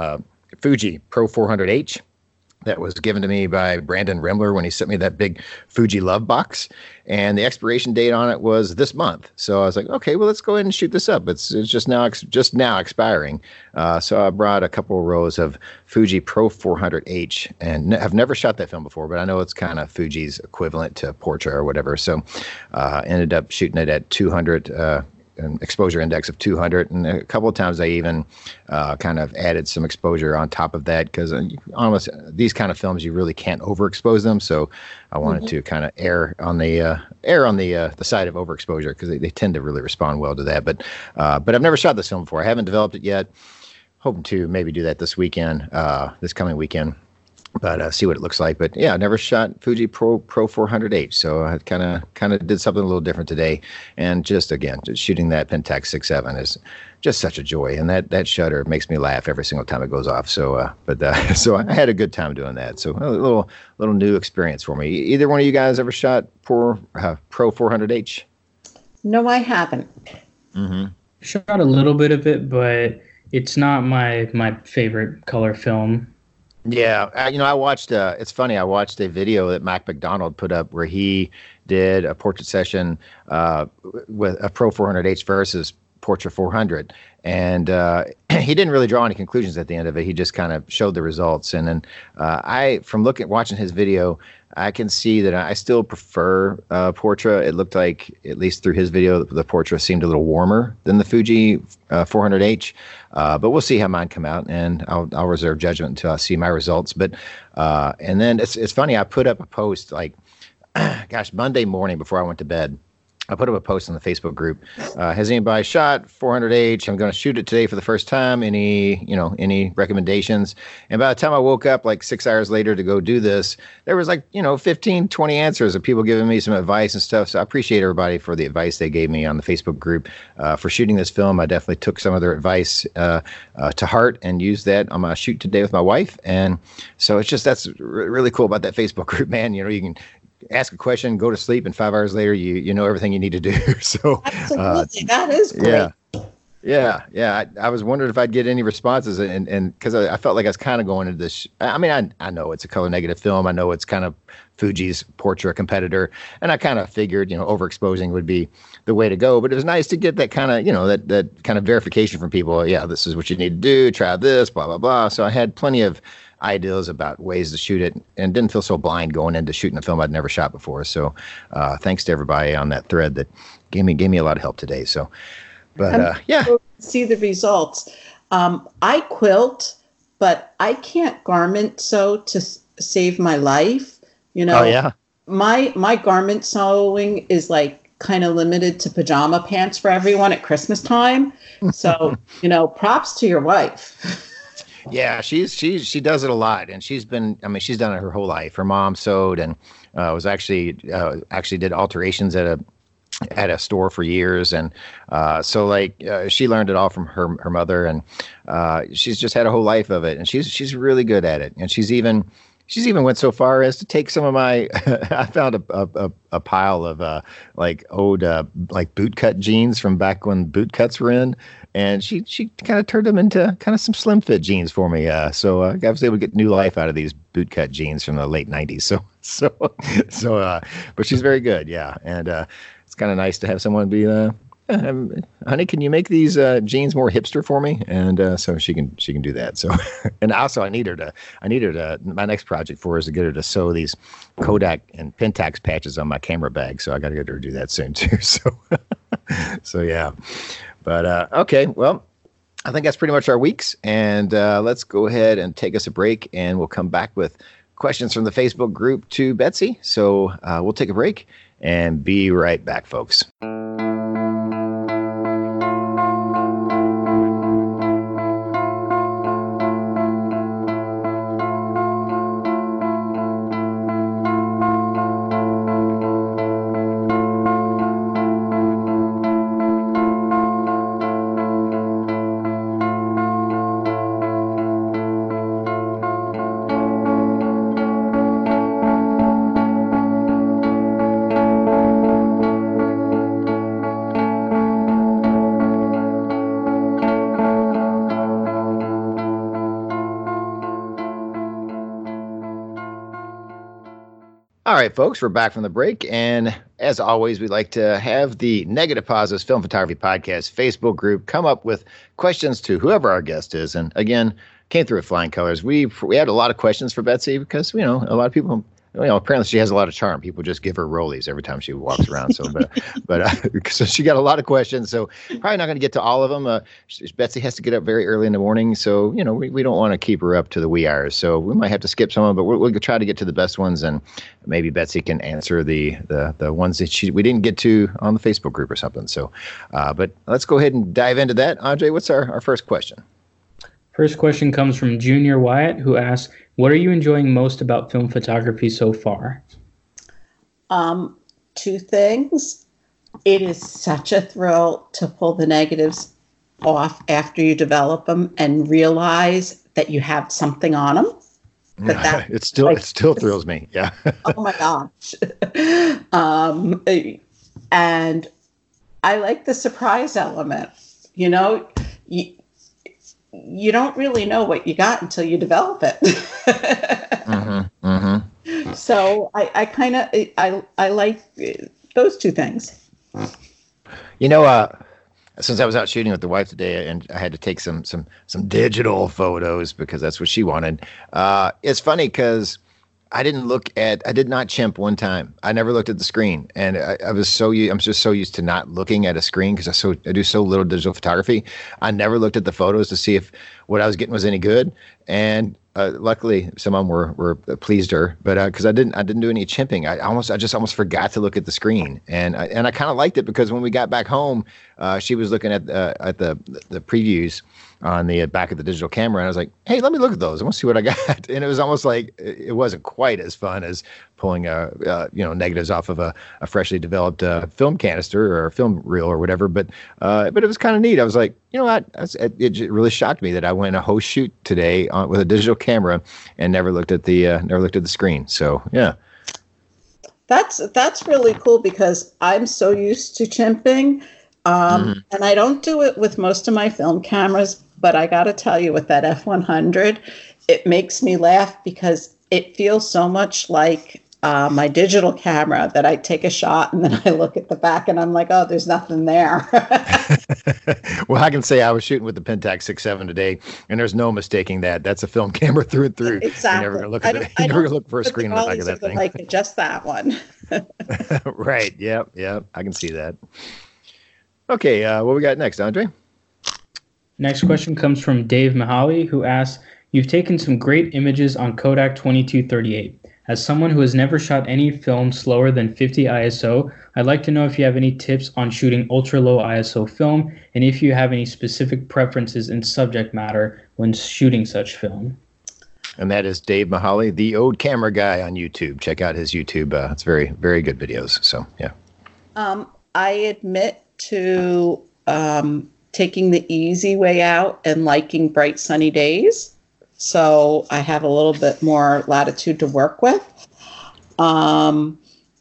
Speaker 2: Fuji Pro 400H that was given to me by Brandon Remmler when he sent me that big Fuji Love box, and the expiration date on it was this month. So I was like, okay, well, let's go ahead and shoot this up. It's just now expiring. So I brought a couple of rows of Fuji Pro 400H, and I've never shot that film before, but I know it's kind of Fuji's equivalent to Portra or whatever. So ended up shooting it at 200. An exposure index of 200, and a couple of times I even kind of added some exposure on top of that because almost these kind of films you really can't overexpose them. So I wanted to kind of err on the side of overexposure because they tend to really respond well to that. But I've never shot this film before. I haven't developed it yet. Hoping to maybe do that this weekend, this coming weekend. But see what it looks like. But yeah, I never shot Fuji Pro 400H, so I kind of did something a little different today. And just shooting that Pentax 6.7 is just such a joy, and that shutter makes me laugh every single time it goes off. So, so I had a good time doing that. So a little new experience for me. Either one of you guys ever shot Pro 400H? No, I haven't.
Speaker 3: Mm-hmm. Shot a little bit of it, but it's not my favorite color film.
Speaker 2: Yeah, I watched. It's funny. I watched a video that Mac McDonald put up where he did a portrait session with a Pro 400H versus Portra 400, and he didn't really draw any conclusions at the end of it. He just kind of showed the results, and then watching his video, I can see that I still prefer Portra. It looked like, at least through his video, the Portra seemed a little warmer than the Fuji 400H. But we'll see how mine come out, and I'll reserve judgment until I see my results. But and then it's funny. I put up a post like, Monday morning before I went to bed. I put up a post on the Facebook group. Has anybody shot 400H? I'm going to shoot it today for the first time. Any recommendations? And by the time I woke up like 6 hours later to go do this, there was 15, 20 answers of people giving me some advice and stuff. So I appreciate everybody for the advice they gave me on the Facebook group for shooting this film. I definitely took some of their advice to heart and used that on my shoot today with my wife. And so that's really cool about that Facebook group, man. You can ask a question, go to sleep, and 5 hours later, you know everything you need to do. So
Speaker 4: absolutely, that is great.
Speaker 2: Yeah. I was wondering if I'd get any responses, and because I felt like I was kind of going into this. I mean, I know it's a color negative film. I know it's kind of Fuji's Portra competitor, and I kind of figured, overexposing would be the way to go. But it was nice to get that kind of, that kind of verification from people. Yeah, this is what you need to do. Try this, blah blah blah. So I had plenty of ideas about ways to shoot it, and didn't feel so blind going into shooting a film I'd never shot before. So thanks to everybody on that thread that gave me a lot of help today. So, but
Speaker 4: see the results. I quilt, but I can't garment sew to save my life.
Speaker 2: Oh yeah.
Speaker 4: My garment sewing is kind of limited to pajama pants for everyone at Christmas time. So, props to your wife.
Speaker 2: Yeah, she does it a lot, and she's done it her whole life. Her mom sewed and was actually did alterations at a store for years, and she learned it all from her mother, and she's just had a whole life of it, and she's really good at it, and she's even went so far as to take some of my I found a pile of old bootcut jeans from back when bootcuts were in. And she kind of turned them into kind of some slim fit jeans for me. So I was able to get new life out of these bootcut jeans from the late 90s. But she's very good. Yeah. And it's kind of nice to have someone be, honey, can you make these jeans more hipster for me? And so she can do that. So, and also I need her to, my next project for her is to get her to sew these Kodak and Pentax patches on my camera bag. So I got to get her to do that soon too. So yeah. But okay, well, I think that's pretty much our weeks, and let's go ahead and take us a break, and we'll come back with questions from the Facebook group to Betsy. So we'll take a break and be right back, folks. All right, folks, we're back from the break. And as always, we'd like to have the Negative Positives Film Photography Podcast Facebook group come up with questions to whoever our guest is. And again, came through with flying colors. We had a lot of questions for Betsy because, a lot of people, apparently she has a lot of charm. People just give her rollies every time she walks around. So, so she got a lot of questions. So probably not going to get to all of them. Betsy has to get up very early in the morning. So, we don't want to keep her up to the wee hours. So we might have to skip some of them, but we'll try to get to the best ones. And maybe Betsy can answer the ones that we didn't get to on the Facebook group or something. So, but let's go ahead and dive into that. Andre, what's our first question?
Speaker 3: First question comes from Junior Wyatt, who asks, what are you enjoying most about film photography so far?
Speaker 4: Two things. It is such a thrill to pull the negatives off after you develop them and realize that you have something on them.
Speaker 2: It still thrills me. Yeah.
Speaker 4: Oh my gosh. And I like the surprise element. You don't really know what you got until you develop it.
Speaker 2: Mm-hmm, mm-hmm.
Speaker 4: So I kind of I like those two things.
Speaker 2: Since I was out shooting with the wife today, and I had to take some digital photos because that's what she wanted. It's funny because I did not chimp one time. I never looked at the screen, and I'm just so used to not looking at a screen because I do so little digital photography. I never looked at the photos to see if what I was getting was any good. And luckily some of them were pleased her, but because I didn't do any chimping. I just almost forgot to look at the screen, and I kind of liked it because when we got back home, she was looking at the previews on the back of the digital camera, and I was like, hey, let me look at those. I want to see what I got. And it was almost like it wasn't quite as fun as pulling negatives off of a freshly developed film canister or a film reel or whatever. But it was kind of neat. I was like, you know what? It really shocked me that I went a whole shoot today with a digital camera and never looked at the screen. So yeah.
Speaker 4: That's really cool because I'm so used to chimping. And I don't do it with most of my film cameras, but I got to tell you, with that F100, it makes me laugh because it feels so much like my digital camera that I take a shot and then I look at the back and I'm like, oh, there's nothing there.
Speaker 2: Well, I can say I was shooting with the Pentax 6.7 today, and there's no mistaking that. That's a film camera through and through.
Speaker 4: Exactly.
Speaker 2: You're never going to look for a screen on the back of that thing.
Speaker 4: Like just that one.
Speaker 2: Right. Yep. I can see that. Okay, what we got next, Andre?
Speaker 3: Next question comes from Dave Mihaly, who asks, you've taken some great images on Kodak 2238. As someone who has never shot any film slower than 50 ISO, I'd like to know if you have any tips on shooting ultra-low ISO film, and if you have any specific preferences in subject matter when shooting such film.
Speaker 2: And that is Dave Mihaly, the Ode Camera Guy on YouTube. Check out his YouTube. It's very, very good videos. So, yeah.
Speaker 4: I admit to taking the easy way out and liking bright sunny days. So I have a little bit more latitude to work with. And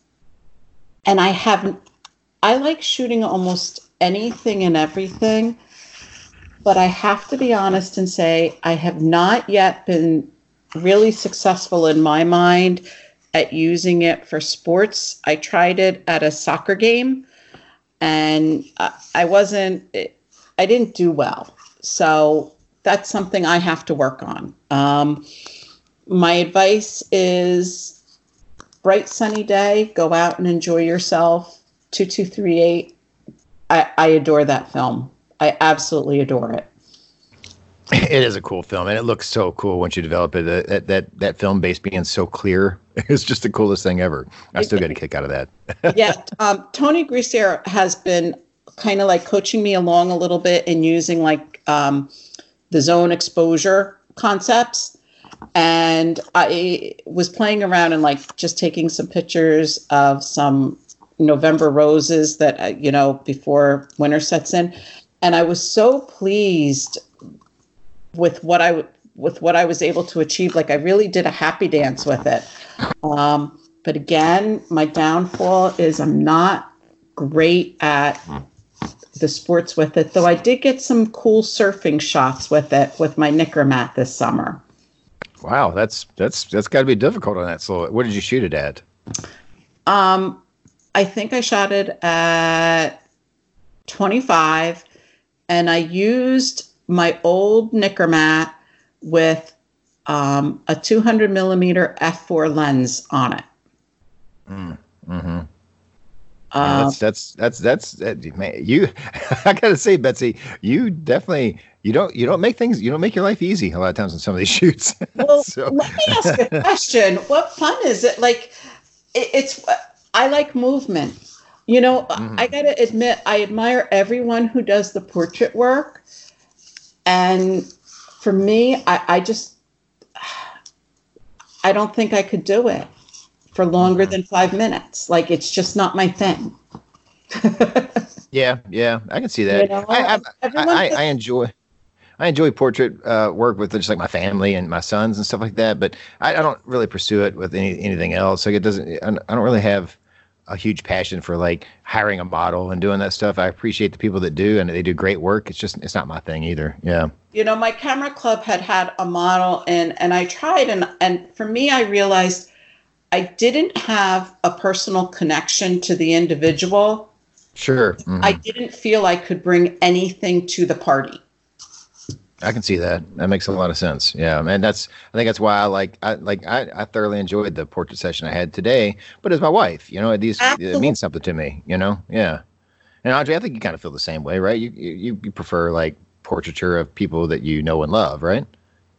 Speaker 4: I like shooting almost anything and everything, but I have to be honest and say I have not yet been really successful in my mind at using it for sports. I tried it at a soccer game and I didn't do well. So that's something I have to work on. My advice is bright sunny day, go out and enjoy yourself. 2238. I adore that film. I absolutely adore it.
Speaker 2: It is a cool film, and it looks so cool once you develop it. That film base being so clear is just the coolest thing ever. I still get a kick out of that.
Speaker 4: Yeah, Tony Grisier has been kind of like coaching me along a little bit in using like the zone exposure concepts, and I was playing around and like just taking some pictures of some November roses that before winter sets in, and I was so pleased with what I was able to achieve. Like I really did a happy dance with it. But again, my downfall is I'm not great at the sports with it, though I did get some cool surfing shots with it with my Nicker mat this summer.
Speaker 2: Wow, that's got to be difficult on that. So what did you shoot it at?
Speaker 4: I think I shot it at 25, and I used my old Nicker mat with a 200 millimeter f4 lens on it.
Speaker 2: Mm-hmm. That's man, you. I gotta say, Betsy, you definitely you don't make your life easy a lot of times on some of these shoots.
Speaker 4: Well, so. Let me ask a question. What fun is it? Like, I like movement. I gotta admit, I admire everyone who does the portrait work. And for me, I don't think I could do it for longer than 5 minutes. Like, it's just not my thing.
Speaker 2: Yeah, I can see that. I enjoy portrait work with just like my family and my sons and stuff like that. But I don't really pursue it with anything else. Like I don't really have a huge passion for like hiring a model and doing that stuff. I appreciate the people that do, and they do great work. It's not my thing either. Yeah.
Speaker 4: My camera club had a model and I tried and for me, I realized I didn't have a personal connection to the individual.
Speaker 2: Sure. Mm-hmm.
Speaker 4: I didn't feel I could bring anything to the party.
Speaker 2: I can see that. That makes a lot of sense. Yeah, and I think that's why I thoroughly enjoyed the portrait session I had today. But as my wife, it means something to me. Yeah. And Audrey, I think you kind of feel the same way, right? You prefer like portraiture of people that you know and love, right?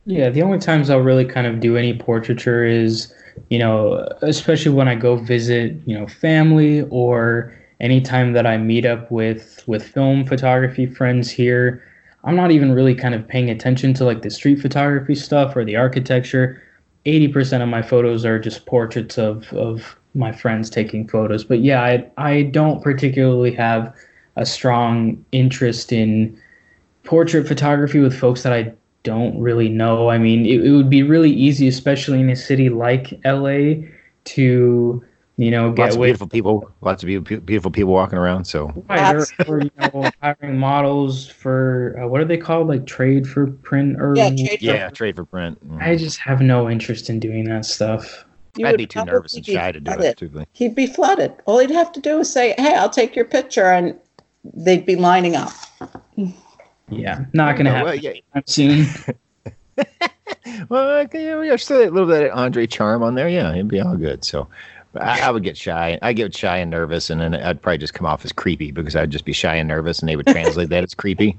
Speaker 3: Yeah, the only times I'll really kind of do any portraiture is, especially when I go visit, family, or anytime that I meet up with film photography friends here. I'm not even really kind of paying attention to like the street photography stuff or the architecture. 80% of my photos are just portraits of my friends taking photos. But yeah, I don't particularly have a strong interest in portrait photography with folks that I don't really know. I mean, it would be really easy, especially in a city like LA, to get
Speaker 2: lots of beautiful people, beautiful people walking around. So
Speaker 3: or hiring models for what are they called, like trade for print or
Speaker 2: trade for print.
Speaker 3: I just have no interest in doing that stuff.
Speaker 2: I'd be too nervous and shy to do it.
Speaker 4: He'd be flooded. All he'd have to do is say, "Hey, I'll take your picture," and they'd be lining up.
Speaker 3: Yeah, not going to happen soon.
Speaker 2: Well, still a little bit of Andre charm on there. Yeah, it'd be all good. So I would get shy. I get shy and nervous, and then I'd probably just come off as creepy because I'd just be shy and nervous, and they would translate that as creepy.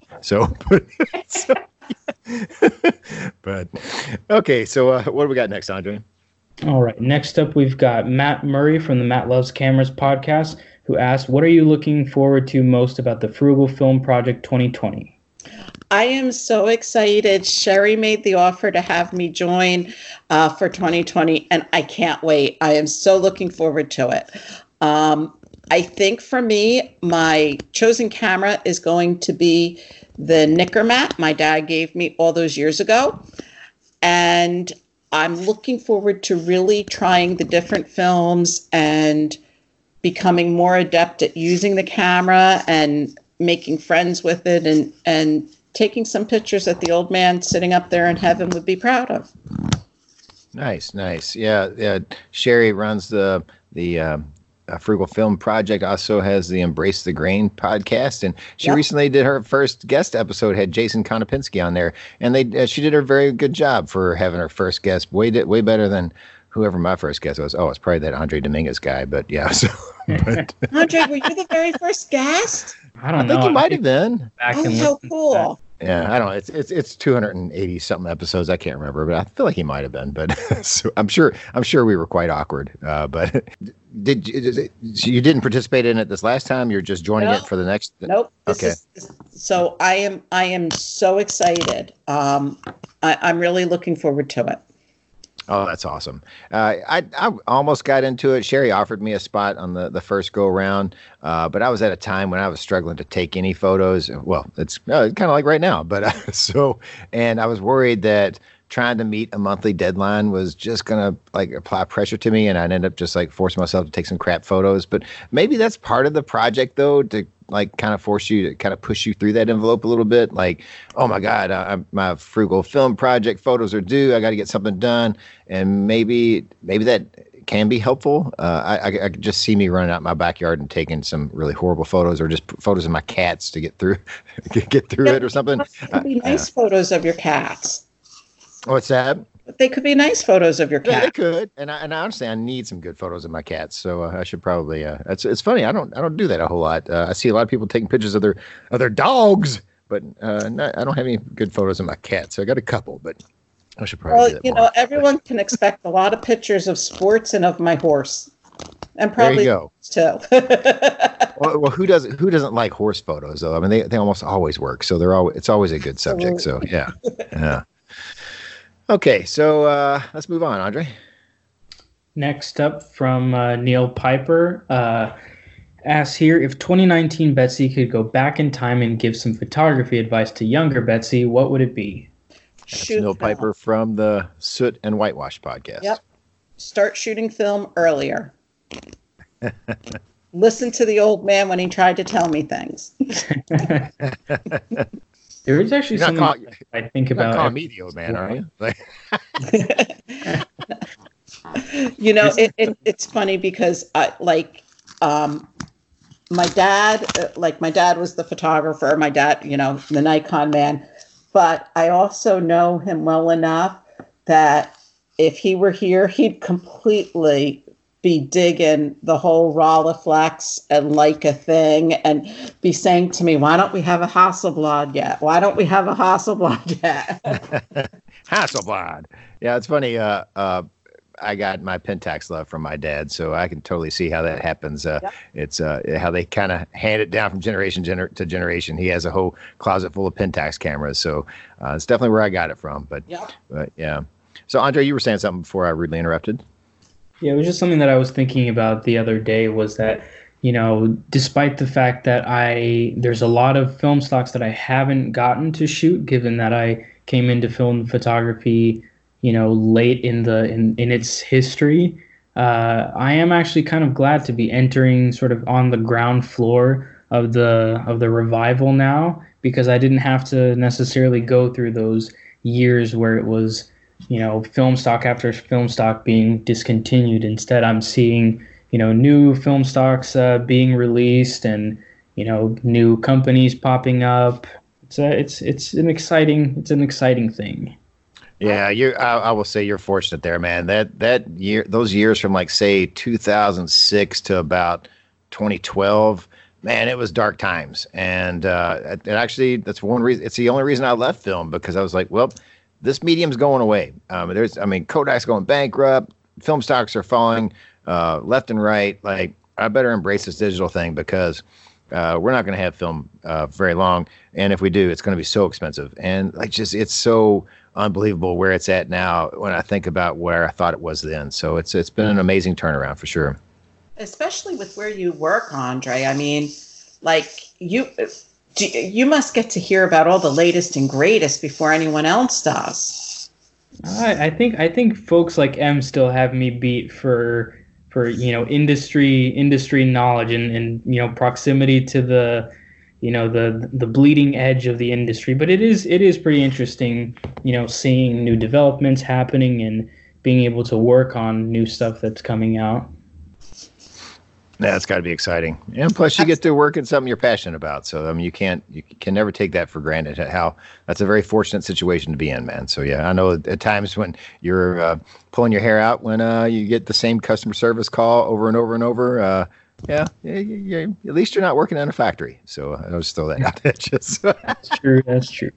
Speaker 2: But okay. So what do we got next, Andre?
Speaker 3: All right. Next up, we've got Matt Murray from the Matt Loves Cameras podcast, who asked, "What are you looking forward to most about the Frugal Film Project 2020?"
Speaker 4: I am so excited. Sherry made the offer to have me join for 2020, and I can't wait. I am so looking forward to it. I think for me, my chosen camera is going to be the Nikkormat my dad gave me all those years ago. And I'm looking forward to really trying the different films and becoming more adept at using the camera and making friends with it and taking some pictures that the old man sitting up there in heaven would be proud of.
Speaker 2: Nice. Yeah. Sherry runs the Frugal Film Project, also has the Embrace the Grain podcast, and she recently did her first guest episode, had Jason Konopinski on there, and she did a very good job for having her first guest, way better than whoever my first guest was. Oh, it's probably that Andre Dominguez guy, but yeah. So,
Speaker 4: Andre, were you the very first guest?
Speaker 3: I don't know.
Speaker 2: I think you might have been.
Speaker 4: So cool.
Speaker 2: Yeah, I don't know. It's 280 something episodes. I can't remember, but I feel like he might have been. But so I'm sure we were quite awkward. But you didn't participate in it this last time? You're just joining it for the next?
Speaker 4: Nope.
Speaker 2: Okay.
Speaker 4: So I am so excited. I'm really looking forward to it.
Speaker 2: Oh, that's awesome. I almost got into it. Sherry offered me a spot on the first go around, but I was at a time when I was struggling to take any photos. Well, it's kind of like right now, but and I was worried that trying to meet a monthly deadline was just going to like apply pressure to me, and I'd end up just like forcing myself to take some crap photos. But maybe that's part of the project, though, to like kind of force you to kind of push you through that envelope a little bit. Like, oh my God, my Frugal Film Project photos are due. I got to get something done. And maybe that can be helpful. I could just see me running out my backyard and taking some really horrible photos, or just photos of my cats to get through it or something.
Speaker 4: It could be nice photos of your cats.
Speaker 2: What's that?
Speaker 4: They could be nice photos of your cat.
Speaker 2: Yeah, they could, and I honestly, I need some good photos of my cats. So I should probably. It's funny. I don't do that a whole lot. I see a lot of people taking pictures of their dogs, but I don't have any good photos of my cats. So I got a couple, but I should probably.
Speaker 4: Well, do that more. Everyone can expect a lot of pictures of sports and of my horse, and probably
Speaker 2: there you go.
Speaker 4: Too.
Speaker 2: Well, who doesn't like horse photos though? I mean, they almost always work. So it's always a good subject. So yeah. Okay, so let's move on, Andre.
Speaker 3: Next up from Neil Piper, asks here, if 2019 Betsy could go back in time and give some photography advice to younger Betsy, what would it be?
Speaker 2: That's Neil Piper from the Soot and Whitewash podcast.
Speaker 4: Yep. Start shooting film earlier. Listen to the old man when he tried to tell me things.
Speaker 3: There is actually something I think about.
Speaker 2: You're not calling me the old man, are you?
Speaker 4: It's funny because my dad was the photographer. My dad, the Nikon man, but I also know him well enough that if he were here, he'd completely be digging the whole Rolleiflex and Leica thing and be saying to me, why don't we have a Hasselblad yet? Why don't we have a Hasselblad yet?
Speaker 2: Hasselblad. Yeah, it's funny. I got my Pentax love from my dad, so I can totally see how that happens.
Speaker 4: Yep.
Speaker 2: It's how they kind of hand it down from generation to generation. He has a whole closet full of Pentax cameras, so it's definitely where I got it from. But yeah. So Andre, you were saying something before I rudely interrupted.
Speaker 3: Yeah, it was just something that I was thinking about the other day was that, despite the fact that there's a lot of film stocks that I haven't gotten to shoot, given that I came into film photography, late in its history, I am actually kind of glad to be entering sort of on the ground floor of the revival now, because I didn't have to necessarily go through those years where it was, film stock after film stock being discontinued. Instead, I'm seeing, new film stocks being released and, new companies popping up. It's an exciting thing.
Speaker 2: Yeah, I will say you're fortunate there, man. That year, those years from like say 2006 to about 2012, man, it was dark times. And actually, that's one reason. It's the only reason I left film, because I was like, well, this medium's going away. Kodak's going bankrupt. Film stocks are falling left and right. Like, I better embrace this digital thing, because we're not going to have film very long. And if we do, it's going to be so expensive. And it's so unbelievable where it's at now when I think about where I thought it was then. So it's been an amazing turnaround for sure.
Speaker 4: Especially with where you work, Andre. I mean, like you must get to hear about all the latest and greatest before anyone else does.
Speaker 3: I think folks like M still have me beat for industry knowledge and proximity to the bleeding edge of the industry. But it is pretty interesting, seeing new developments happening and being able to work on new stuff that's coming out.
Speaker 2: Yeah, it's got to be exciting. And plus you get to work in something you're passionate about. So, I mean, you can never take that for granted. That's a very fortunate situation to be in, man. So, yeah, I know at times when you're pulling your hair out when you get the same customer service call over and over and over. At least you're not working in a factory. So I'll just throw that out there.
Speaker 3: That's true.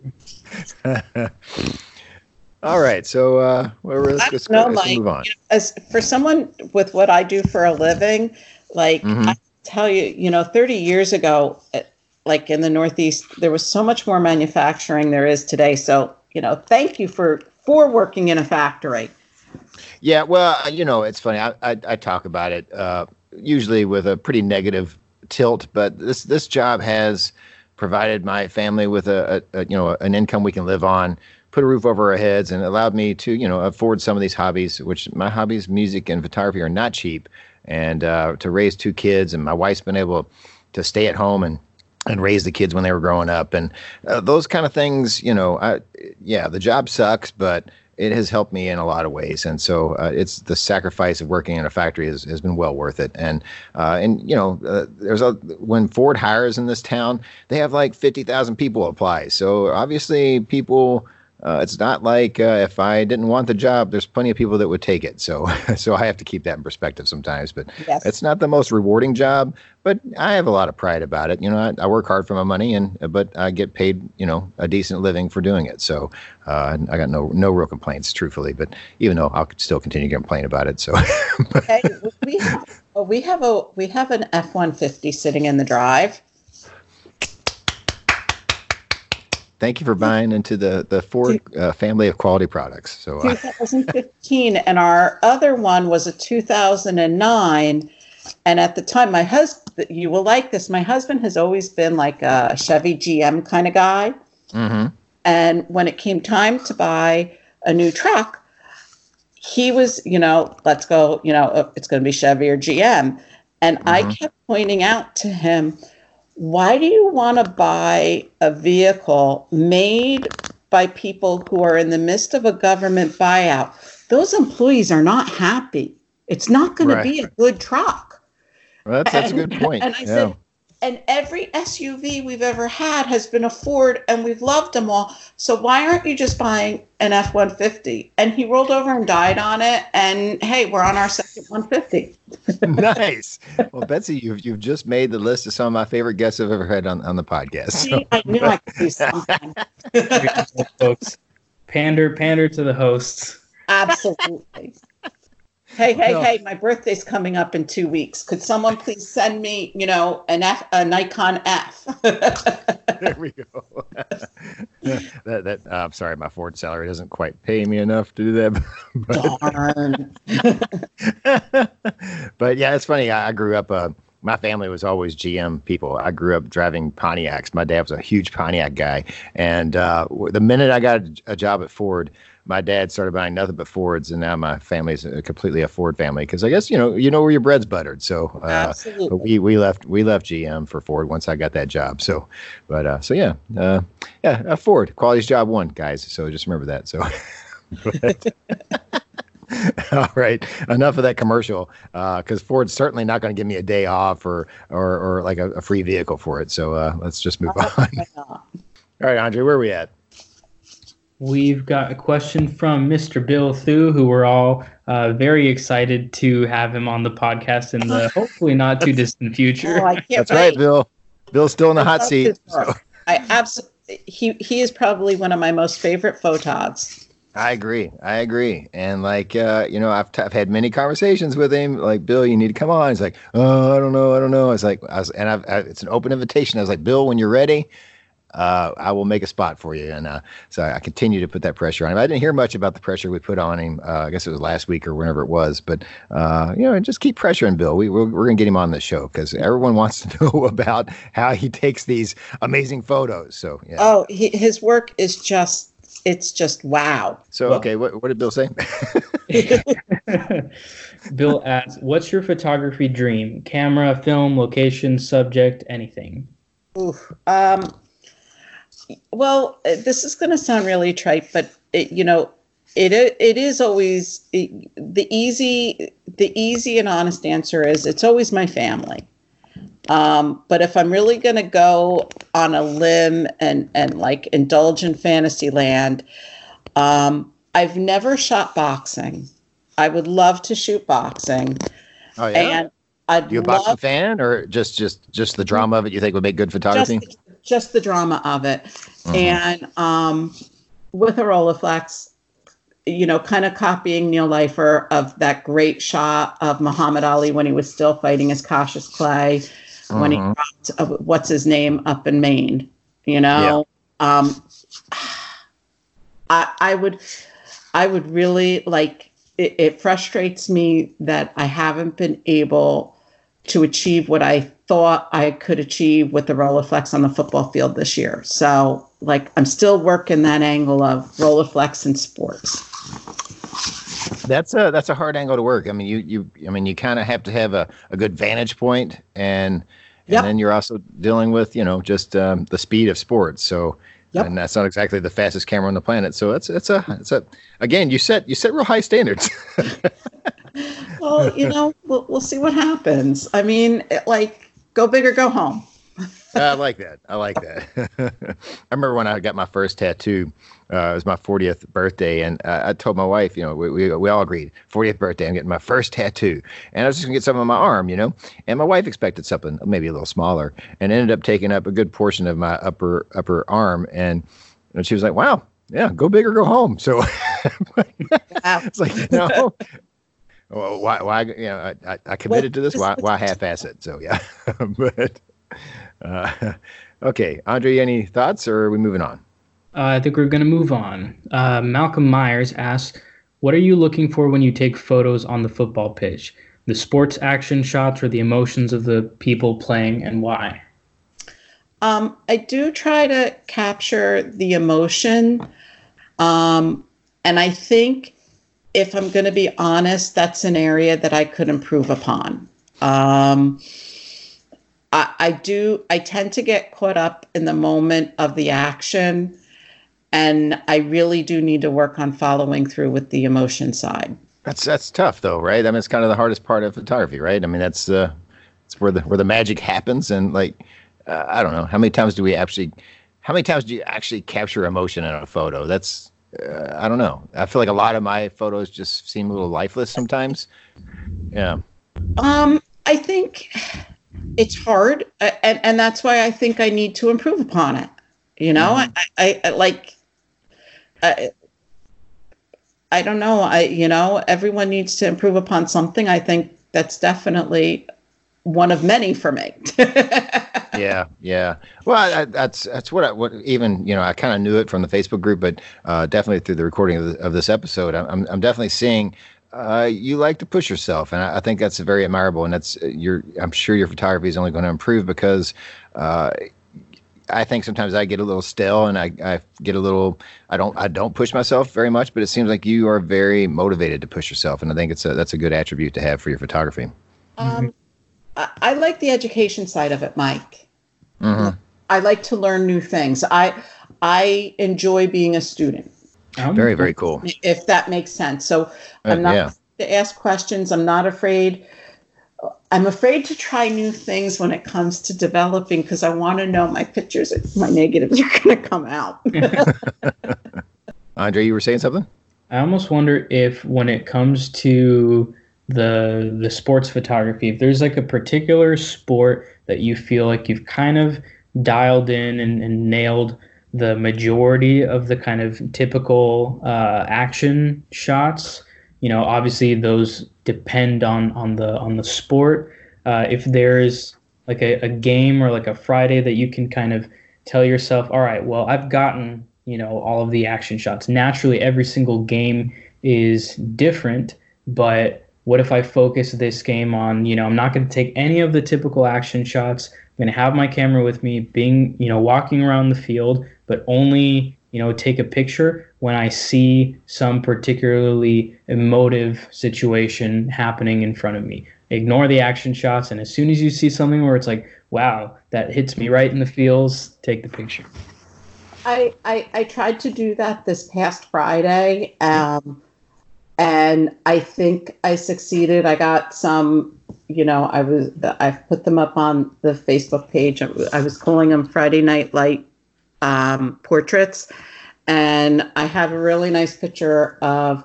Speaker 2: All right. So let's move on.
Speaker 4: As for someone with what I do for a living, like I tell you, 30 years ago, like in the Northeast, there was so much more manufacturing there is today. So, thank you for working in a factory.
Speaker 2: Yeah, well, it's funny. I talk about it usually with a pretty negative tilt, but this job has provided my family with an income we can live on, put a roof over our heads, and allowed me to afford some of these hobbies, which my hobbies, music and photography, are not cheap, and to raise two kids, and my wife's been able to stay at home and raise the kids when they were growing up, and those kind of things. The job sucks, but it has helped me in a lot of ways. And so it's the sacrifice of working in a factory has been well worth it. And when Ford hires in this town, they have like 50,000 people apply. So obviously people, it's not like if I didn't want the job, there's plenty of people that would take it. So I have to keep that in perspective sometimes, but yes. It's not the most rewarding job, but I have a lot of pride about it. I work hard for my money but I get paid, a decent living for doing it. So I got no real complaints, truthfully, but even though I'll still continue to complain about it. So
Speaker 4: okay, we have an F-150 sitting in the drive.
Speaker 2: Thank you for buying into the Ford family of quality products. So
Speaker 4: 2015, and our other one was a 2009. And at the time, my husband, you will like this. My husband has always been like a Chevy GM kind of guy. Mm-hmm. And when it came time to buy a new truck, he was, let's go, it's going to be Chevy or GM. And I kept pointing out to him, why do you want to buy a vehicle made by people who are in the midst of a government buyout? Those employees are not happy. It's not going to be a good truck.
Speaker 2: Well, that's a good point.
Speaker 4: And I said, and every SUV we've ever had has been a Ford, and we've loved them all. So why aren't you just buying an F-150? And he rolled over and died on it. And hey, we're on our second 150.
Speaker 2: Nice. Well, Betsy, you've just made the list of some of my favorite guests I've ever had on the podcast.
Speaker 4: See, I knew I could do something.
Speaker 3: Folks. Pander to the hosts.
Speaker 4: Absolutely. Hey, my birthday's coming up in 2 weeks. Could someone please send me, a Nikon F?
Speaker 2: There we go. I'm sorry, my Ford salary doesn't quite pay me enough to do that.
Speaker 4: Darn.
Speaker 2: But yeah, it's funny. I grew up, my family was always GM people. I grew up driving Pontiacs. My dad was a huge Pontiac guy. And the minute I got a job at Ford, my dad started buying nothing but Fords, and now my family is completely a Ford family because I guess you know where your bread's buttered. So
Speaker 4: Absolutely.
Speaker 2: But we left GM for Ford once I got that job. So, but a Ford quality's job one, guys. So just remember that. So, all right, enough of that commercial because Ford's certainly not going to give me a day off or like a free vehicle for it. So let's just move on. All right, Andre, where are we at?
Speaker 3: We've got a question from Mr. Bill Thu, who we're all very excited to have him on the podcast in the hopefully not too distant future.
Speaker 4: Oh, I can't
Speaker 2: That's
Speaker 4: wait.
Speaker 2: right, Bill. Bill's still in the hot seat. So.
Speaker 4: I absolutely. He is probably one of my most favorite photogs.
Speaker 2: I agree. And like, I've had many conversations with him. Like, Bill, you need to come on. He's like, oh, I don't know. It's an open invitation. I was like, Bill, when you're ready, I will make a spot for you. And so I continue to put that pressure on him. I didn't hear much about the pressure we put on him. I guess it was last week or whenever it was. But, just keep pressuring Bill. We're going to get him on the show because everyone wants to know about how he takes these amazing photos. So, yeah.
Speaker 4: Oh, his work is just wow.
Speaker 2: So, okay, what did Bill say?
Speaker 3: Bill asks, what's your photography dream? Camera, film, location, subject, anything?
Speaker 4: Oof. Well, this is going to sound really trite, but it is always the easy and honest answer is it's always my family. But if I'm really going to go on a limb and like indulge in fantasy land, I've never shot boxing. I would love to shoot boxing.
Speaker 2: Oh yeah.
Speaker 4: And
Speaker 2: you a boxing fan or just the drama of it you think would make good photography?
Speaker 4: Just the drama of it.
Speaker 2: Mm-hmm.
Speaker 4: And with a Rolleiflex, kind of copying Neil Leifer of that great shot of Muhammad Ali when he was still fighting as Cassius Clay, when he dropped what's his name up in Maine.
Speaker 2: Yeah.
Speaker 4: I would really like. It frustrates me that I haven't been able to achieve what I thought I could achieve with the Rolleiflex on the football field this year. So, like, I'm still working that angle of Rolleiflex in sports.
Speaker 2: That's a hard angle to work. I mean, you kind of have to have a good vantage point, and then you're also dealing with just the speed of sports. So. Yep. And that's not exactly the fastest camera on the planet. So it's a again, you set real high standards.
Speaker 4: Well, we'll see what happens. I mean, like, go big or go home.
Speaker 2: I like that. I remember when I got my first tattoo. It was my 40th birthday, and I told my wife, we all agreed, 40th birthday, I'm getting my first tattoo, and I was just gonna get something on my arm, and my wife expected something maybe a little smaller, and ended up taking up a good portion of my upper arm, and she was like, "Wow, yeah, go big or go home." So it's like, well, why? I committed to this. Why half-ass it? So yeah, but okay, Andre, any thoughts, or are we moving on?
Speaker 3: I think we're going to move on. Malcolm Myers asks, what are you looking for when you take photos on the football pitch? The sports action shots or the emotions of the people playing, and why?
Speaker 4: I do try to capture the emotion. And I think if I'm going to be honest, that's an area that I could improve upon. I tend to get caught up in the moment of the action. And I really do need to work on following through with the emotion side.
Speaker 2: That's tough, though, right? I mean, it's kind of the hardest part of photography, right? I mean, it's where the magic happens, and like, I don't know, how many times do you actually capture emotion in a photo? That's I don't know. I feel like a lot of my photos just seem a little lifeless sometimes. Yeah.
Speaker 4: I think it's hard, and that's why I think I need to improve upon it. I like. I don't know. Everyone needs to improve upon something. I think that's definitely one of many for me.
Speaker 2: Yeah. Well, that's what even I kind of knew it from the Facebook group, but definitely through the recording of this episode, I'm definitely seeing you like to push yourself, and I think that's very admirable. And I'm sure your photography is only going to improve because I think sometimes I get a little stale, and I get a little. I don't push myself very much, but it seems like you are very motivated to push yourself, and I think that's a good attribute to have for your photography.
Speaker 4: I like the education side of it, Mike.
Speaker 2: Mm-hmm.
Speaker 4: I like to learn new things. I enjoy being a student.
Speaker 2: Very, very cool.
Speaker 4: If that makes sense. So I'm not afraid to ask questions. I'm not afraid. I'm afraid to try new things when it comes to developing because I want to know my pictures, my negatives are going to come out.
Speaker 2: Andre, you were saying something?
Speaker 3: I almost wonder if when it comes to the sports photography, if there's like a particular sport that you feel like you've kind of dialed in and nailed the majority of the kind of typical action shots. Obviously those depend on the sport. If there's like a game or like a Friday that you can kind of tell yourself, all right, well, I've gotten, all of the action shots. Naturally, every single game is different, but what if I focus this game on, I'm not going to take any of the typical action shots. I'm going to have my camera with me, being, walking around the field, but only, take a picture when I see some particularly emotive situation happening in front of me. Ignore the action shots, and as soon as you see something where it's like, wow, that hits me right in the feels, take the picture.
Speaker 4: I tried to do that this past Friday, and I think I succeeded. I got some, I've put them up on the Facebook page. I was calling them Friday Night Light portraits. And I have a really nice picture of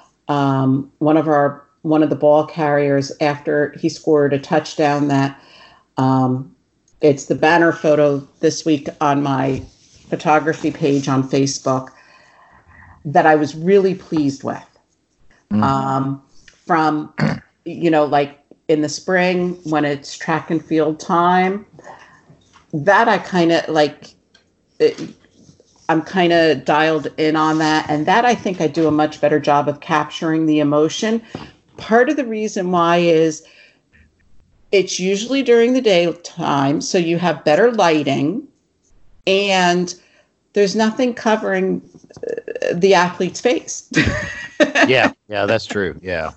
Speaker 4: one of the ball carriers after he scored a touchdown that it's the banner photo this week on my photography page on Facebook that I was really pleased with. From, like in the spring when it's track and field time, that I kind of like, I'm kind of dialed in on that. And that I think I do a much better job of capturing the emotion. Part of the reason why is it's usually during the daytime, so you have better lighting and there's nothing covering the athlete's face.
Speaker 2: Yeah, that's true. Yeah.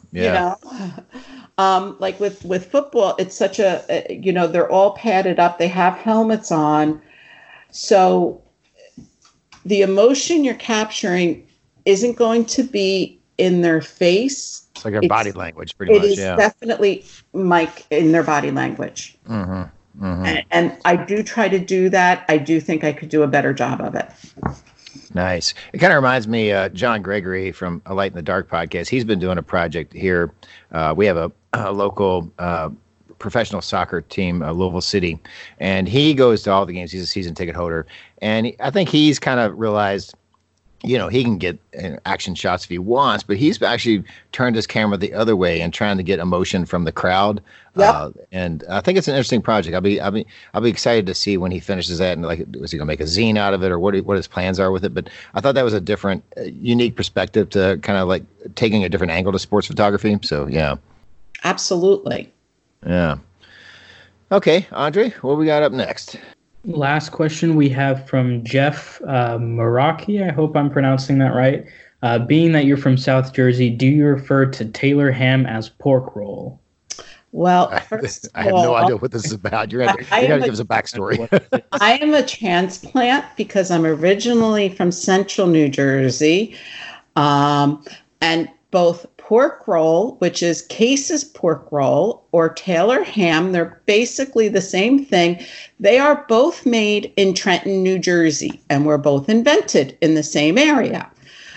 Speaker 4: Like with football, it's such a, they're all padded up. They have helmets on. So the emotion you're capturing isn't going to be in their face.
Speaker 2: It's like their body language, pretty much.
Speaker 4: It is definitely, Mike, in their body language.
Speaker 2: Mm-hmm. Mm-hmm.
Speaker 4: And I do try to do that. I do think I could do a better job of it.
Speaker 2: Nice. It kind of reminds me, John Gregory from A Light in the Dark podcast. He's been doing a project here. We have a local professional soccer team, Louisville City, and he goes to all the games. He's a season ticket holder, and I think he's kind of realized, he can get action shots if he wants, but he's actually turned his camera the other way and trying to get emotion from the crowd.
Speaker 4: Yep.
Speaker 2: And I think it's an interesting project. I'll be excited to see when he finishes that, and like, is he gonna make a zine out of it, or what his plans are with it? But I thought that was a different, unique perspective to kind of like taking a different angle to sports photography. So yeah.
Speaker 4: Absolutely.
Speaker 2: Yeah. Okay, Andre, what we got up next?
Speaker 3: Last question we have from Jeff Meraki. I hope I'm pronouncing that right. Being that you're from South Jersey, do you refer to Taylor ham as pork roll?
Speaker 4: Well,
Speaker 2: I have no idea what this is about. You're going to give us a backstory.
Speaker 4: I am a transplant because I'm originally from Central New Jersey. And both pork roll, which is Case's pork roll, or Taylor ham, they're basically the same thing. They are both made in Trenton, New Jersey, and were both invented in the same area.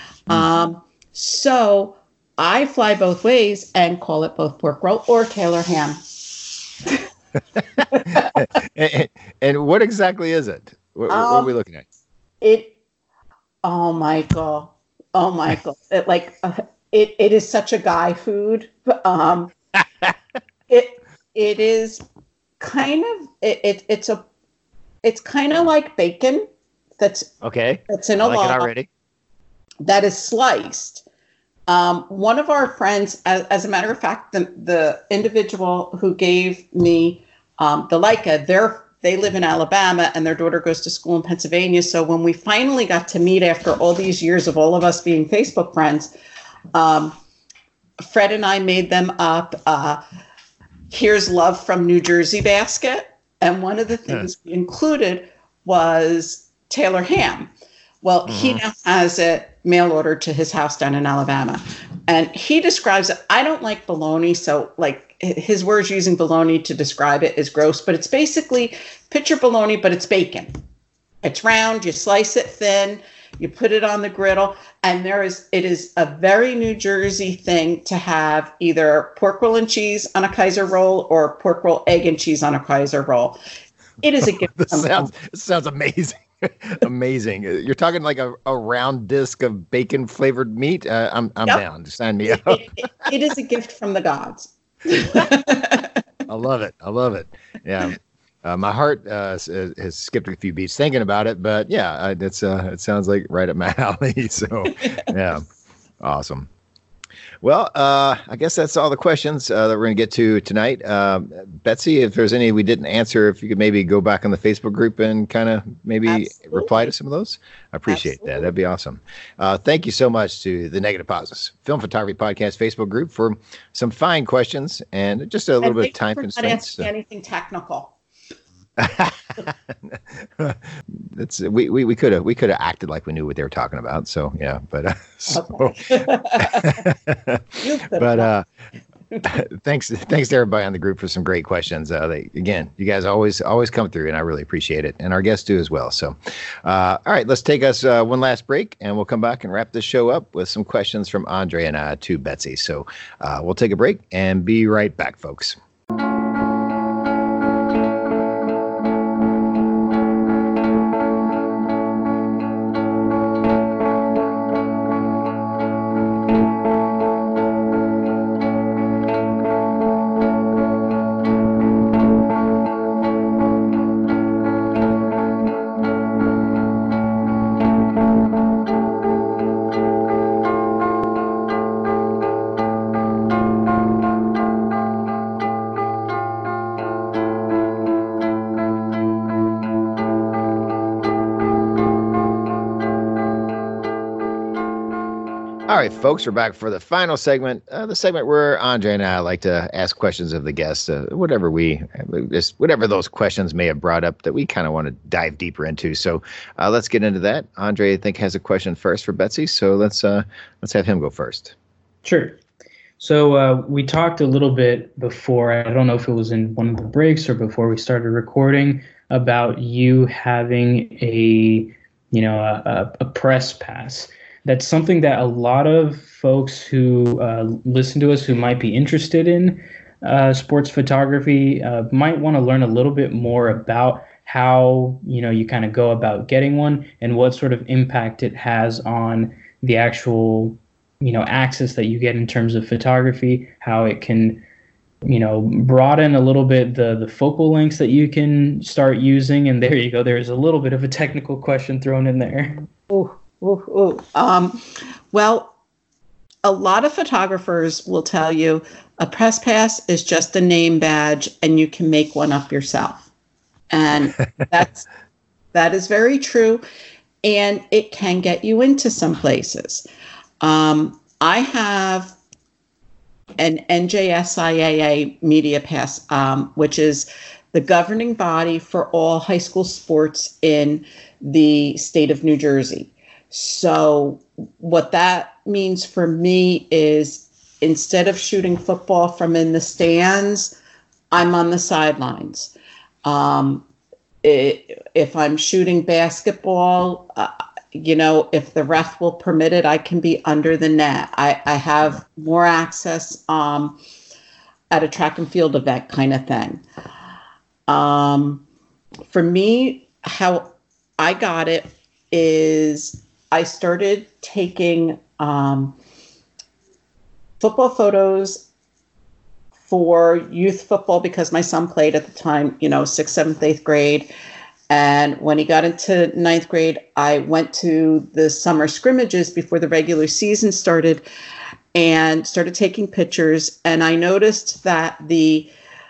Speaker 4: So I fly both ways and call it both pork roll or Taylor ham.
Speaker 2: and what exactly is it? What are we looking at?
Speaker 4: Oh, Michael. Oh, Michael, it is such a guy food. It is kind of it's kind of like bacon that's in a log
Speaker 2: already.
Speaker 4: That is sliced. One of our friends, as a matter of fact, the individual who gave me the Leica, they live in Alabama and their daughter goes to school in Pennsylvania. So when we finally got to meet after all these years of all of us being Facebook friends, Fred and I made them up. Here's Love from New Jersey basket. And one of the things we included was Taylor ham. Well, he now has it mail ordered to his house down in Alabama. And he describes it. I don't like bologna. So like his words using bologna to describe it is gross, but it's basically picture bologna, but it's bacon. It's round. You slice it thin. You put it on the griddle. And it is a very New Jersey thing to have either pork roll and cheese on a Kaiser roll or pork roll, egg and cheese on a Kaiser roll. It is a gift.
Speaker 2: This sounds amazing. Amazing. You're talking like a round disc of bacon flavored meat. I'm down. Sign me up.
Speaker 4: It is a gift from the gods.
Speaker 2: I love it. Yeah. My heart has skipped a few beats thinking about it, but yeah, it sounds like right up my alley. So yeah, awesome. Well, I guess that's all the questions that we're going to get to tonight. Betsy, if there's any we didn't answer, if you could maybe go back on the Facebook group and kind of maybe reply to some of those, I appreciate that. That'd be awesome. Thank you so much to the Negative Positives Film Photography Podcast Facebook group for some fine questions and just a little bit of time constraints.
Speaker 4: Not anything technical.
Speaker 2: We could have acted like we knew what they were talking about. So yeah, but thanks to everybody on the group for some great questions. You guys always come through, and I really appreciate it, and our guests do as well. So, all right, let's take us one last break, and we'll come back and wrap this show up with some questions from Andre and to Betsy. So we'll take a break and be right back, folks. All right, folks, we're back for the final segment, the segment where Andre and I like to ask questions of the guests, whatever those questions may have brought up that we kind of want to dive deeper into. So let's get into that. Andre, I think, has a question first for Betsy, so let's have him go first.
Speaker 3: Sure. So we talked a little bit before, I don't know if it was in one of the breaks or before we started recording, about you having a press pass. That's something that a lot of folks who listen to us who might be interested in sports photography might want to learn a little bit more about how you kind of go about getting one and what sort of impact it has on the actual access that you get in terms of photography, how it can broaden a little bit the focal lengths that you can start using. And there you go. There's a little bit of a technical question thrown in there.
Speaker 4: Well, a lot of photographers will tell you a press pass is just a name badge and you can make one up yourself. And that is very true. And it can get you into some places. I have an NJSIAA Media Pass, which is the governing body for all high school sports in the state of New Jersey. So what that means for me is instead of shooting football from in the stands, I'm on the sidelines. If I'm shooting basketball, if the ref will permit it, I can be under the net. I have more access at a track and field event kind of thing. For me, how I got it is I started taking football photos for youth football because my son played at the time, 6th, 7th, 8th grade. And when he got into 9th grade, I went to the summer scrimmages before the regular season started and started taking pictures. And I noticed that the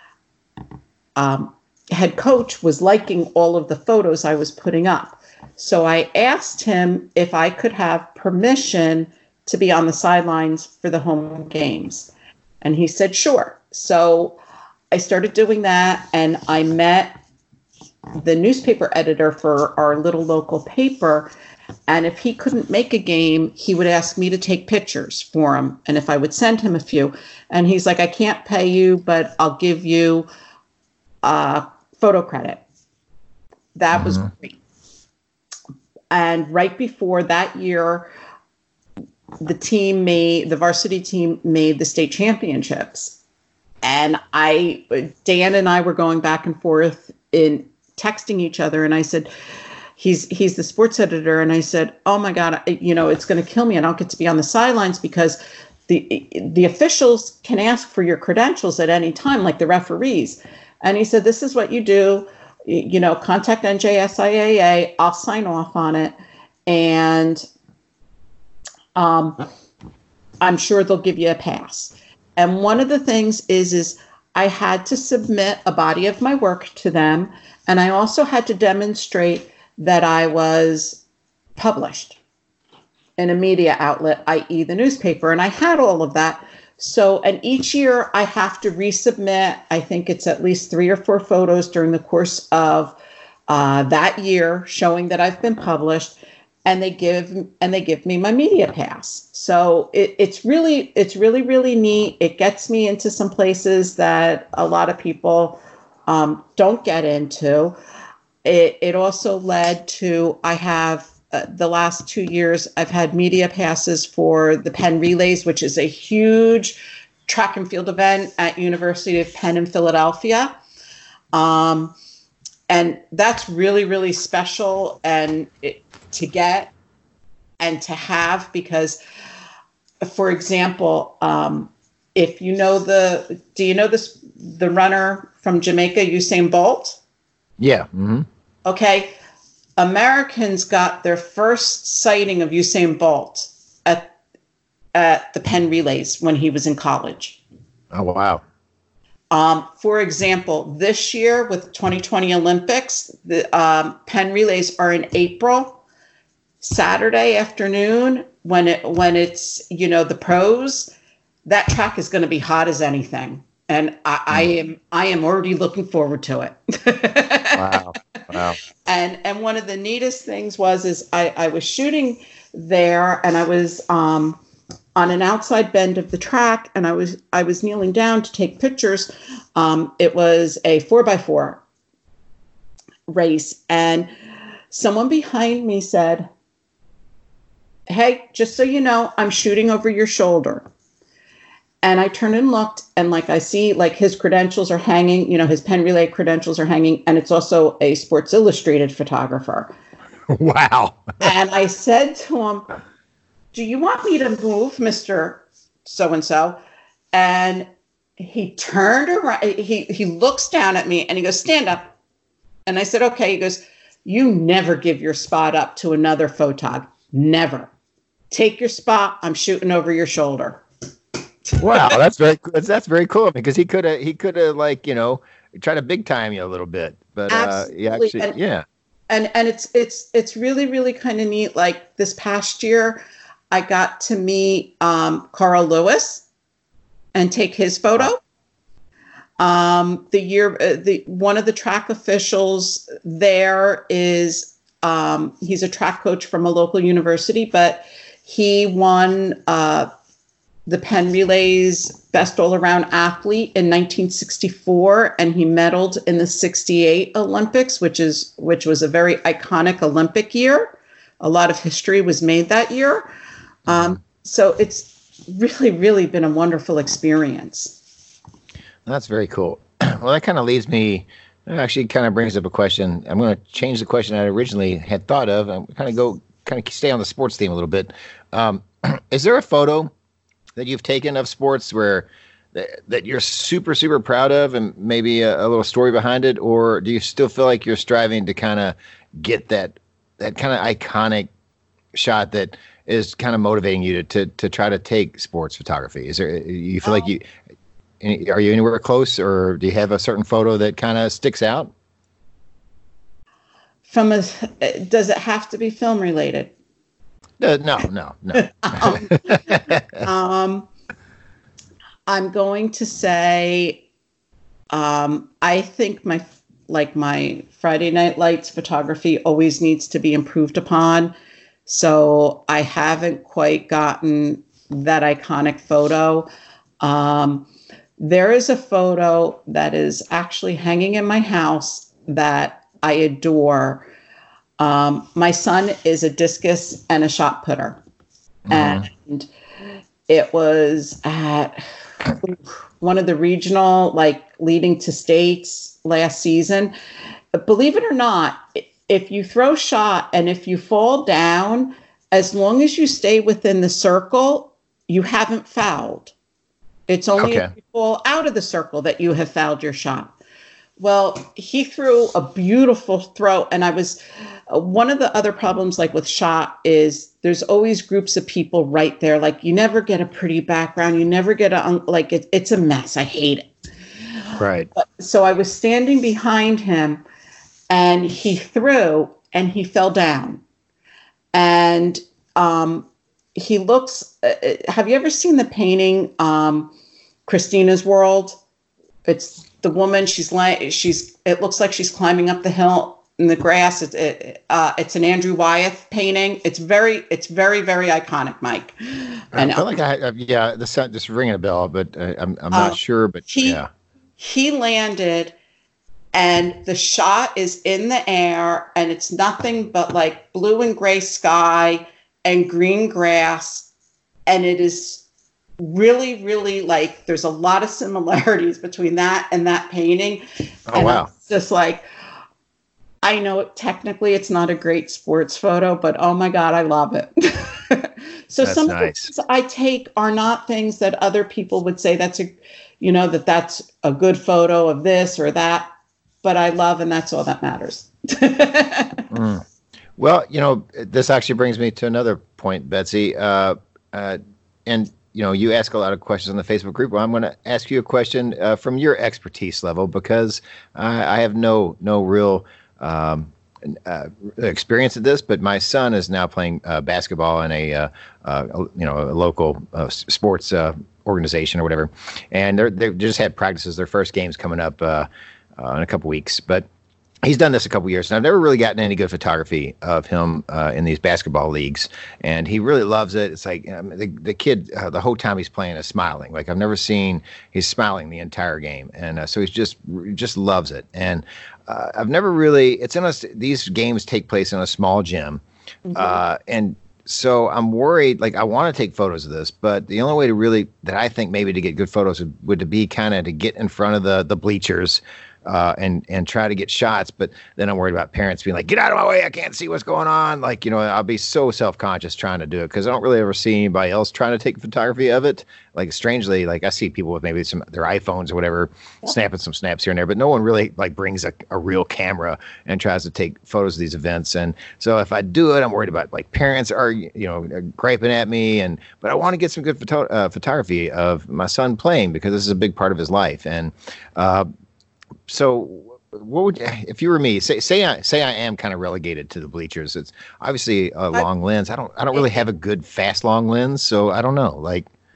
Speaker 4: head coach was liking all of the photos I was putting up. So I asked him if I could have permission to be on the sidelines for the home games. And he said, sure. So I started doing that, and I met the newspaper editor for our little local paper. And if he couldn't make a game, he would ask me to take pictures for him. And if I would send him a few, and he's like, I can't pay you, but I'll give you photo credit. That was great. And right before that year, the varsity team made the state championships. And Dan and I were going back and forth in texting each other. And I said, he's the sports editor. And I said, oh my God, it's going to kill me. I don't get to be on the sidelines because the officials can ask for your credentials at any time, like the referees. And he said, this is what you do, contact NJSIAA, I'll sign off on it. And I'm sure they'll give you a pass. And one of the things is I had to submit a body of my work to them. And I also had to demonstrate that I was published in a media outlet, i.e. the newspaper. And I had all of that. So, and each year I have to resubmit, I think it's at least 3 or 4 photos during the course of that year showing that I've been published. And they give me my media pass. So it's really neat. It gets me into some places that a lot of people don't get into. It also led to, I have the last 2 years, I've had media passes for the Penn Relays, which is a huge track and field event at University of Penn in Philadelphia. And that's really, really special to get and to have, because, for example, if do you know the runner from Jamaica, Usain Bolt?
Speaker 2: Yeah. Mm-hmm.
Speaker 4: Okay. Americans got their first sighting of Usain Bolt at the Penn Relays when he was in college.
Speaker 2: Oh, wow.
Speaker 4: For example, this year with 2020 Olympics, the Penn Relays are in April. Saturday afternoon, when it's the pros, that track is going to be hot as anything, and I am already looking forward to it. Wow. And one of the neatest things is I was shooting there, and I was on an outside bend of the track, and I was kneeling down to take pictures. It was a 4x4 race, and someone behind me said, hey, just so you know, I'm shooting over your shoulder. And I turned and looked, and I see his credentials are hanging, his Penn Relay credentials are hanging, and it's also a Sports Illustrated photographer.
Speaker 2: Wow.
Speaker 4: And I said to him, do you want me to move, Mr. So-and-so? And he turned around, he looks down at me and he goes, stand up. And I said, okay. He goes, you never give your spot up to another photog. Never. Take your spot. I'm shooting over your shoulder.
Speaker 2: Wow, that's very cool, because he could have tried to big time you a little bit, but yeah. And it's really, really kind of neat. Like this past year, I got to meet Carl Lewis and take his photo. One of the track officials there is he's a track coach from a local university, but he won the Penn Relays Best All-Around Athlete in 1964, and he medaled in the 68 Olympics, which was a very iconic Olympic year. A lot of history was made that year. So it's really, really been a wonderful experience. That's very cool. Well, that kind of leads me, actually kind of brings up a question. I'm going to change the question I originally had thought of and kind of go kind of stay on the sports theme a little bit. Is there a photo that you've taken of sports where that you're super, super proud of, and maybe a little story behind it? Or do you still feel like you're striving to kind of get that kind of iconic shot that is kind of motivating you to try to take sports photography? Is there, you feel like are you anywhere close, or do you have a certain photo that kind of sticks out?
Speaker 4: Does it have to be film related?
Speaker 2: No.
Speaker 4: I'm going to say, I think my Friday Night Lights photography always needs to be improved upon. So I haven't quite gotten that iconic photo. There is a photo that is actually hanging in my house that I adore. My son is a discus and a shot putter. Mm-hmm. And it was at one of the regional, leading to states last season. Believe it or not, if you throw shot and if you fall down, as long as you stay within the circle, you haven't fouled. It's only if you fall out of the circle that you have fouled your shot. Well, he threw a beautiful throw, and one of the other problems with shot is there's always groups of people right there. You never get a pretty background. You never get it's a mess. I hate it.
Speaker 2: Right.
Speaker 4: So I was standing behind him, and he threw and he fell down. And he looks, have you ever seen the painting, Christina's World? It's the woman, it looks like she's climbing up the hill in the grass. It's an Andrew Wyeth painting. It's very, very iconic, Mike.
Speaker 2: And I feel like the sound just ringing a bell, but I'm not sure. But
Speaker 4: he landed, and the shot is in the air, and it's nothing but blue and gray sky and green grass, and it is really, really there's a lot of similarities between that and that painting.
Speaker 2: Oh, and wow.
Speaker 4: It's just I know technically it's not a great sports photo, but oh my God, I love it. So
Speaker 2: that's
Speaker 4: some
Speaker 2: nice.
Speaker 4: of the things I take are not things that other people would say that's a good photo of this or that, but I love, and that's all that matters.
Speaker 2: Well, this actually brings me to another point, Betsy. And you ask a lot of questions on the Facebook group. Well, I'm going to ask you a question from your expertise level, because I have no real experience at this, but my son is now playing basketball in a local sports organization or whatever, and they've just had practices. Their first game's coming up in a couple weeks, but he's done this a couple years, and I've never really gotten any good photography of him in these basketball leagues, and he really loves it. It's the kid, the whole time he's playing is smiling. I've never seen he's smiling the entire game, and so he's just loves it. And I've never really. These games take place in a small gym, and so I'm worried. I want to take photos of this, but the only way that I think maybe to get good photos would be kind of to get in front of the bleachers. And try to get shots, but then I'm worried about parents being get out of my way, I can't see what's going on. I'll be so self-conscious trying to do it, because I don't really ever see anybody else trying to take photography of it. Strangely, I see people with maybe their iPhones or whatever, snapping some snaps here and there, but no one really brings a real camera and tries to take photos of these events. And so if I do it, I'm worried about parents are griping at me, but I want to get some good photography of my son playing, because this is a big part of his life. And so what would, if you were me, say I am kind of relegated to the bleachers? It's obviously a long lens. I don't really have a good fast long lens, so I don't know.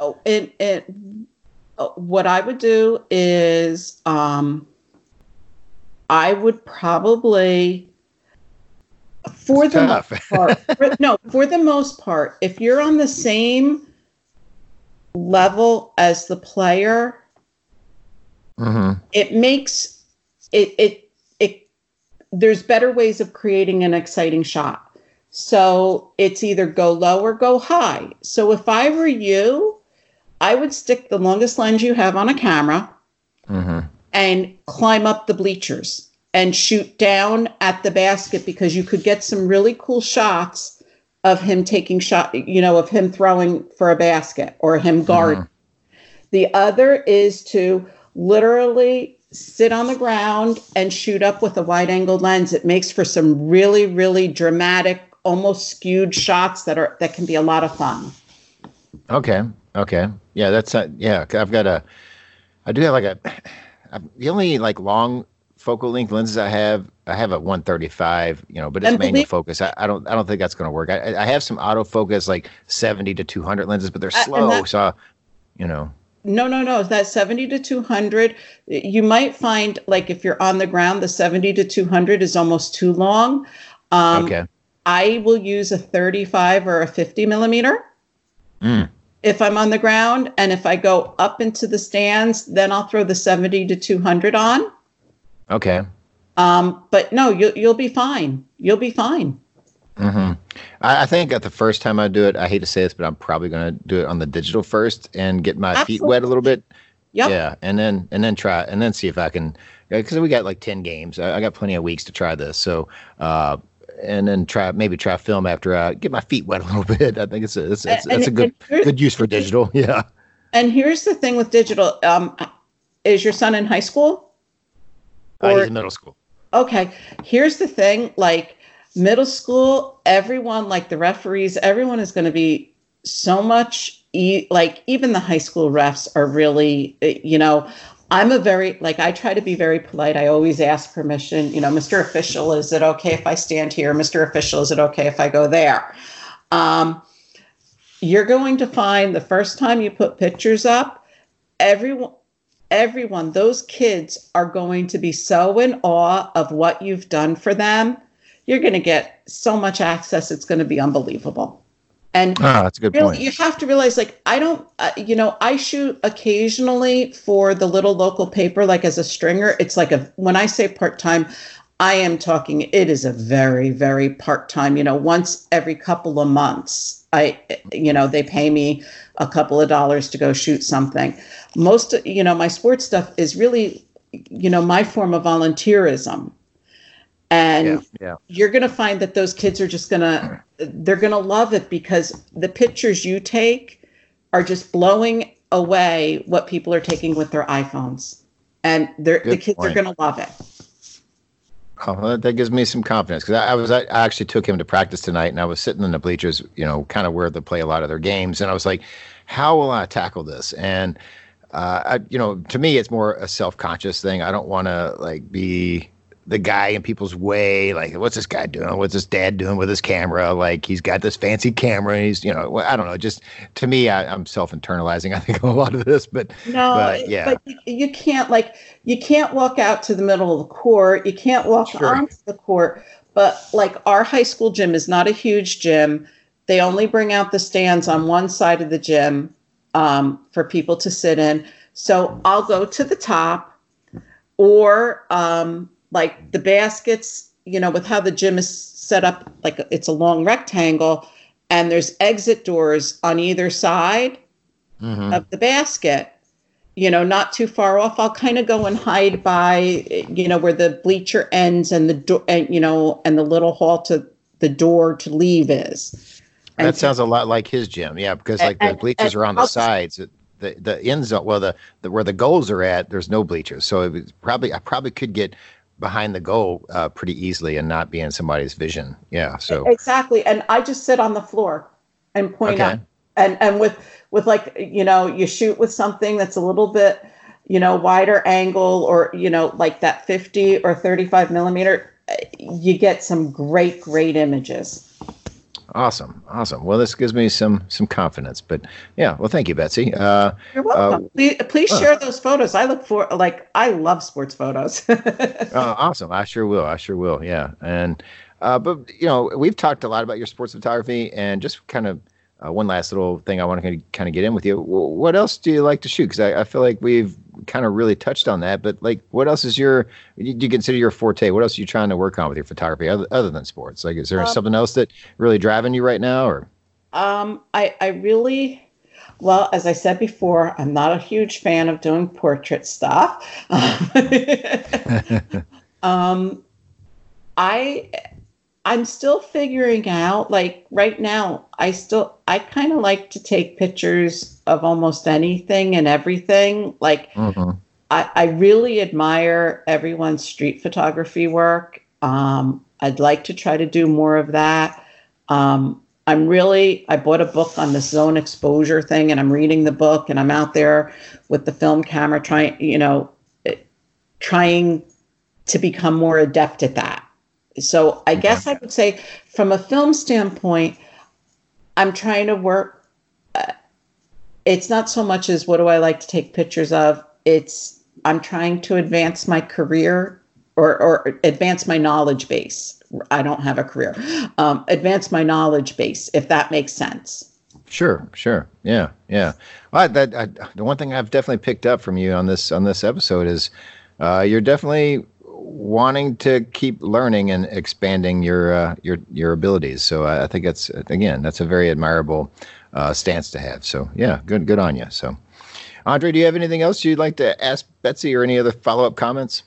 Speaker 4: What I would do is I would probably, for the most part, if you're on the same level as the player, it makes it there's better ways of creating an exciting shot. So it's either go low or go high. So if I were you, I would stick the longest lens you have on a camera and climb up the bleachers and shoot down at the basket, because you could get some really cool shots of him taking shot, of him throwing for a basket or him guarding. The other is to literally sit on the ground and shoot up with a wide angle lens. It makes for some really, really dramatic, almost skewed shots that can be a lot of fun.
Speaker 2: Okay. Yeah, that's yeah. I do have the only like long focal length lenses I have a 135, but it's manual focus. I don't think that's going to work. I have some autofocus like 70 to 200 lenses, but they're slow.
Speaker 4: No. That 70 to 200, you might find like if you're on the ground, the 70 to 200 is almost too long.
Speaker 2: Okay.
Speaker 4: I will use a 35 or a 50 millimeter. If I'm on the ground, and if I go up into the stands, then I'll throw the 70 to 200 on.
Speaker 2: Okay.
Speaker 4: But no, you'll be fine. You'll be fine.
Speaker 2: I think at the first time I do it, I hate to say this, but I'm probably going to do it on the digital first and get my feet wet a little bit.
Speaker 4: Yep.
Speaker 2: Yeah, and then try and then see if I can, because we got like 10 games. I got plenty of weeks to try this. So, and then try film after I get my feet wet a little bit. I think it's a good use for digital. Yeah.
Speaker 4: And here's the thing with digital. Is your son in high school?
Speaker 2: He's in middle school.
Speaker 4: Okay. Here's the thing. Like middle school, everyone, like the referees, everyone is going to be so much. Like even the high school refs are really, I try to be very polite. I always ask permission, Mr. Official, is it okay if I stand here? Mr. Official, is it okay if I go there? You're going to find the first time you put pictures up, everyone, those kids are going to be so in awe of what you've done for them. You're going to get so much access. It's going to be unbelievable. And
Speaker 2: that's a good point.
Speaker 4: You have to realize, like, I don't, I shoot occasionally for the little local paper, like as a stringer. It's like when I say part-time, I am talking, it is a very, very part-time, once every couple of months, they pay me a couple of dollars to go shoot something. Most, my sports stuff is really, my form of volunteerism. And you're going to find that those kids are just they're going to love it because the pictures you take are just blowing away what people are taking with their iPhones. And the kids are going to love it.
Speaker 2: Oh, well, that gives me some confidence because I actually took him to practice tonight and I was sitting in the bleachers, kind of where they play a lot of their games. And I was like, how will I tackle this? And, to me, it's more a self-conscious thing. I don't want to be the guy in people's way, like, what's this guy doing? What's this dad doing with his camera? Like, he's got this fancy camera. And he's, I don't know. Just to me, I'm self-internalizing, I think, a lot of this. But
Speaker 4: but you can't walk out to the middle of the court. You can't walk onto the court. But like our high school gym is not a huge gym. They only bring out the stands on one side of the gym for people to sit in. So I'll go to the top or like the baskets, with how the gym is set up, like it's a long rectangle and there's exit doors on either side of the basket, not too far off. I'll kind of go and hide by, where the bleacher ends and the door, and the little hall to the door to leave is.
Speaker 2: That sounds a lot like his gym. Yeah. Because the bleachers are on the sides. The end zone, where the goals are at, there's no bleachers. So it was I probably could get behind the goal pretty easily and not be in somebody's vision. Yeah. So
Speaker 4: exactly. And I just sit on the floor and point out and with like, you shoot with something that's a little bit, wider angle or, like that 50 or 35 millimeter, you get some great images.
Speaker 2: Awesome. Well, this gives me some confidence, but yeah. Well, thank you, Betsy.
Speaker 4: You're welcome. Please share those photos. I love sports photos.
Speaker 2: Awesome. I sure will. Yeah. And, but we've talked a lot about your sports photography and just kind of one last little thing I want to kind of get in with you. What else do you like to shoot? Because I feel like we've kind of really touched on that, but like, what else is do you consider your forte? What else are you trying to work on with your photography other than sports? Like, is there something else that really driving you right now? Or
Speaker 4: I really, well, as I said before, I'm not a huge fan of doing portrait stuff. I I'm still figuring out, like right now, I kind of like to take pictures of almost anything and everything. Like I really admire everyone's street photography work. I'd like to try to do more of that. I bought a book on the zone exposure thing, and I'm reading the book, and I'm out there with the film camera trying to become more adept at that. So I guess I would say from a film standpoint, I'm trying to work. It's not so much as what do I like to take pictures of. I'm trying to advance my career or advance my knowledge base. I don't have a career. Advance my knowledge base, if that makes sense.
Speaker 2: Sure. Yeah. Well, the one thing I've definitely picked up from you on this episode is you're definitely wanting to keep learning and expanding your abilities. So I think that's a very admirable stance to have. So yeah, good on you. So Andre, do you have anything else you'd like to ask Betsy, or any other follow-up comments?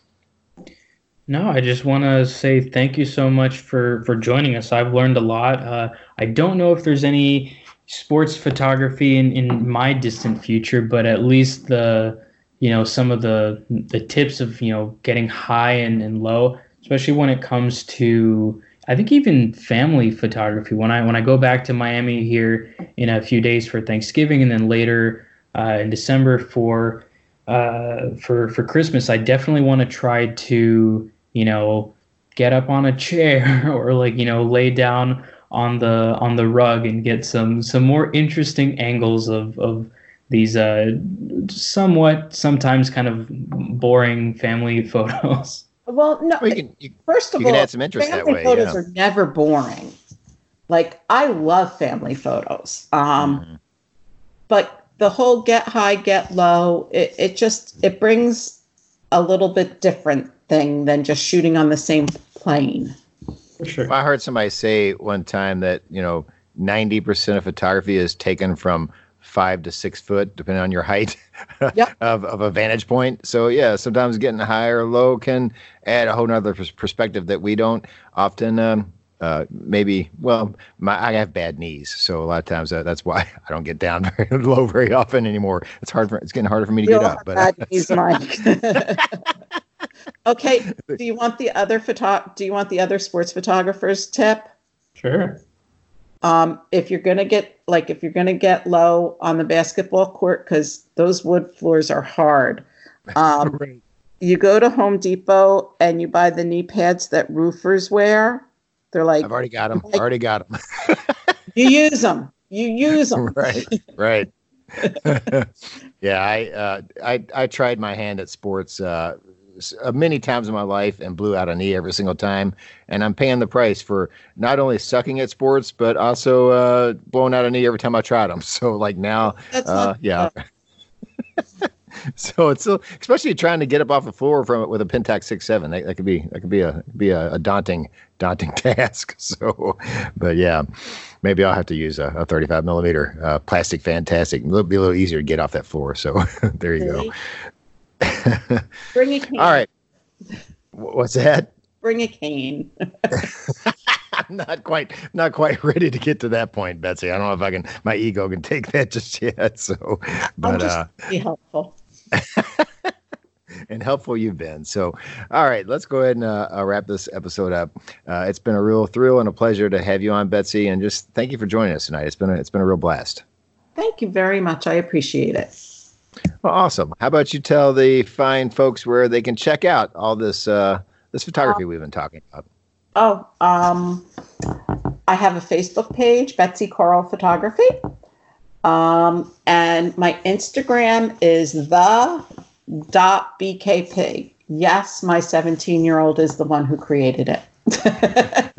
Speaker 3: No, I just want to say thank you so much for joining us. I've learned a lot. I don't know if there's any sports photography in my distant future, but at least some of the tips of, getting high and low, especially when it comes to, I think, even family photography. When I go back to Miami here in a few days for Thanksgiving, and then later in December for Christmas, I definitely want to try to, get up on a chair or lay down on the rug and get some more interesting angles of these sometimes kind of boring family photos.
Speaker 4: Well, no. First of all,
Speaker 2: add some interest
Speaker 4: family
Speaker 2: that way,
Speaker 4: photos are never boring. Like, I love family photos. But the whole get high, get low, it brings a little bit different thing than just shooting on the same plane.
Speaker 3: For sure.
Speaker 2: Well, I heard somebody say one time that 90% of photography is taken from 5 to 6 foot, depending on your height of a vantage point. So yeah, sometimes getting high or low can add a whole nother perspective that we don't often I have bad knees, so a lot of times that's why I don't get down very low very often anymore. It's getting harder for me to get up. But
Speaker 4: bad knees, Mike. Okay, do you want the other sports photographers tip?
Speaker 3: Sure.
Speaker 4: If you're gonna get low on the basketball court, because those wood floors are hard,
Speaker 2: Right.
Speaker 4: You go to Home Depot and you buy the knee pads that roofers wear. They're like,
Speaker 2: I've already got them.
Speaker 4: You use them.
Speaker 2: Right. Yeah, I tried my hand at sports many times in my life and blew out a knee every single time. And I'm paying the price for not only sucking at sports, but also blowing out a knee every time I tried them. So like now, yeah. So it's especially trying to get up off the floor with a Pentax 6.7. That could be a daunting task. So, but yeah, maybe I'll have to use a 35 millimeter plastic Fantastic. It'll be a little easier to get off that floor. So there you go.
Speaker 4: Bring a cane.
Speaker 2: All right. What's that?
Speaker 4: Bring a cane.
Speaker 2: I'm not quite ready to get to that point, Betsy. I don't know if my ego can take that just yet. So, but
Speaker 4: I'll just be helpful.
Speaker 2: And helpful you've been. So, all right, let's go ahead and wrap this episode up. It's been a real thrill and a pleasure to have you on, Betsy, and just thank you for joining us tonight. It's been a real blast.
Speaker 4: Thank you very much. I appreciate it.
Speaker 2: Well, awesome. How about you tell the fine folks where they can check out all this photography we've been talking about?
Speaker 4: I have a Facebook page, Betsy Coral Photography. And my Instagram is the.bkp. Yes, my 17-year-old is the one who created it.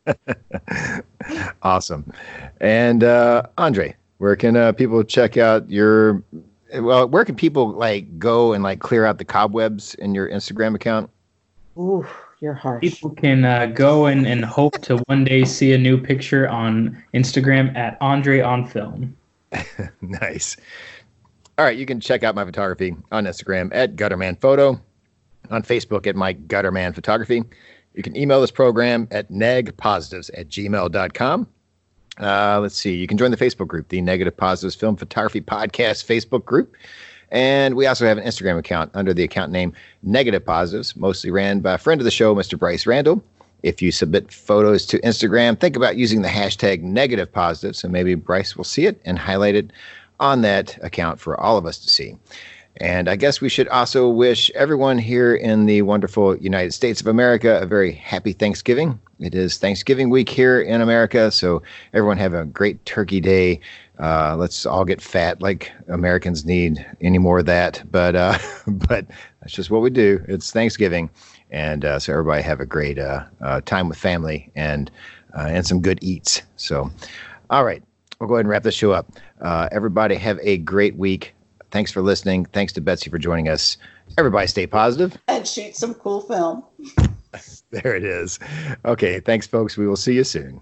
Speaker 2: Awesome. And Andre, where can people check out where can people go and clear out the cobwebs in your Instagram account?
Speaker 4: Ooh, you're harsh.
Speaker 3: People can go and hope to one day see a new picture on Instagram at Andre on Film.
Speaker 2: Nice. All right, you can check out my photography on Instagram at Gutterman Photo, on Facebook at Mike Gutterman Photography. You can email this program at negpositives@gmail.com. Let's see. You can join the Facebook group, the Negative Positives Film Photography Podcast Facebook group. And we also have an Instagram account under the account name Negative Positives, mostly ran by a friend of the show, Mr. Bryce Randall. If you submit photos to Instagram, think about using the hashtag Negative Positives, and maybe Bryce will see it and highlight it on that account for all of us to see. And I guess we should also wish everyone here in the wonderful United States of America a very happy Thanksgiving. It is Thanksgiving week here in America, so everyone have a great turkey day. Let's all get fat like Americans need any more of that. But that's just what we do. It's Thanksgiving. And so everybody have a great time with family and some good eats. So, all right, we'll go ahead and wrap this show up. Everybody have a great week. Thanks for listening. Thanks to Betsy for joining us. Everybody stay positive.
Speaker 4: And shoot some cool film.
Speaker 2: There it is. Okay, thanks, folks. We will see you soon.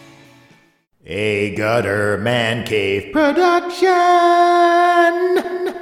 Speaker 2: A Gutter Man Cave production.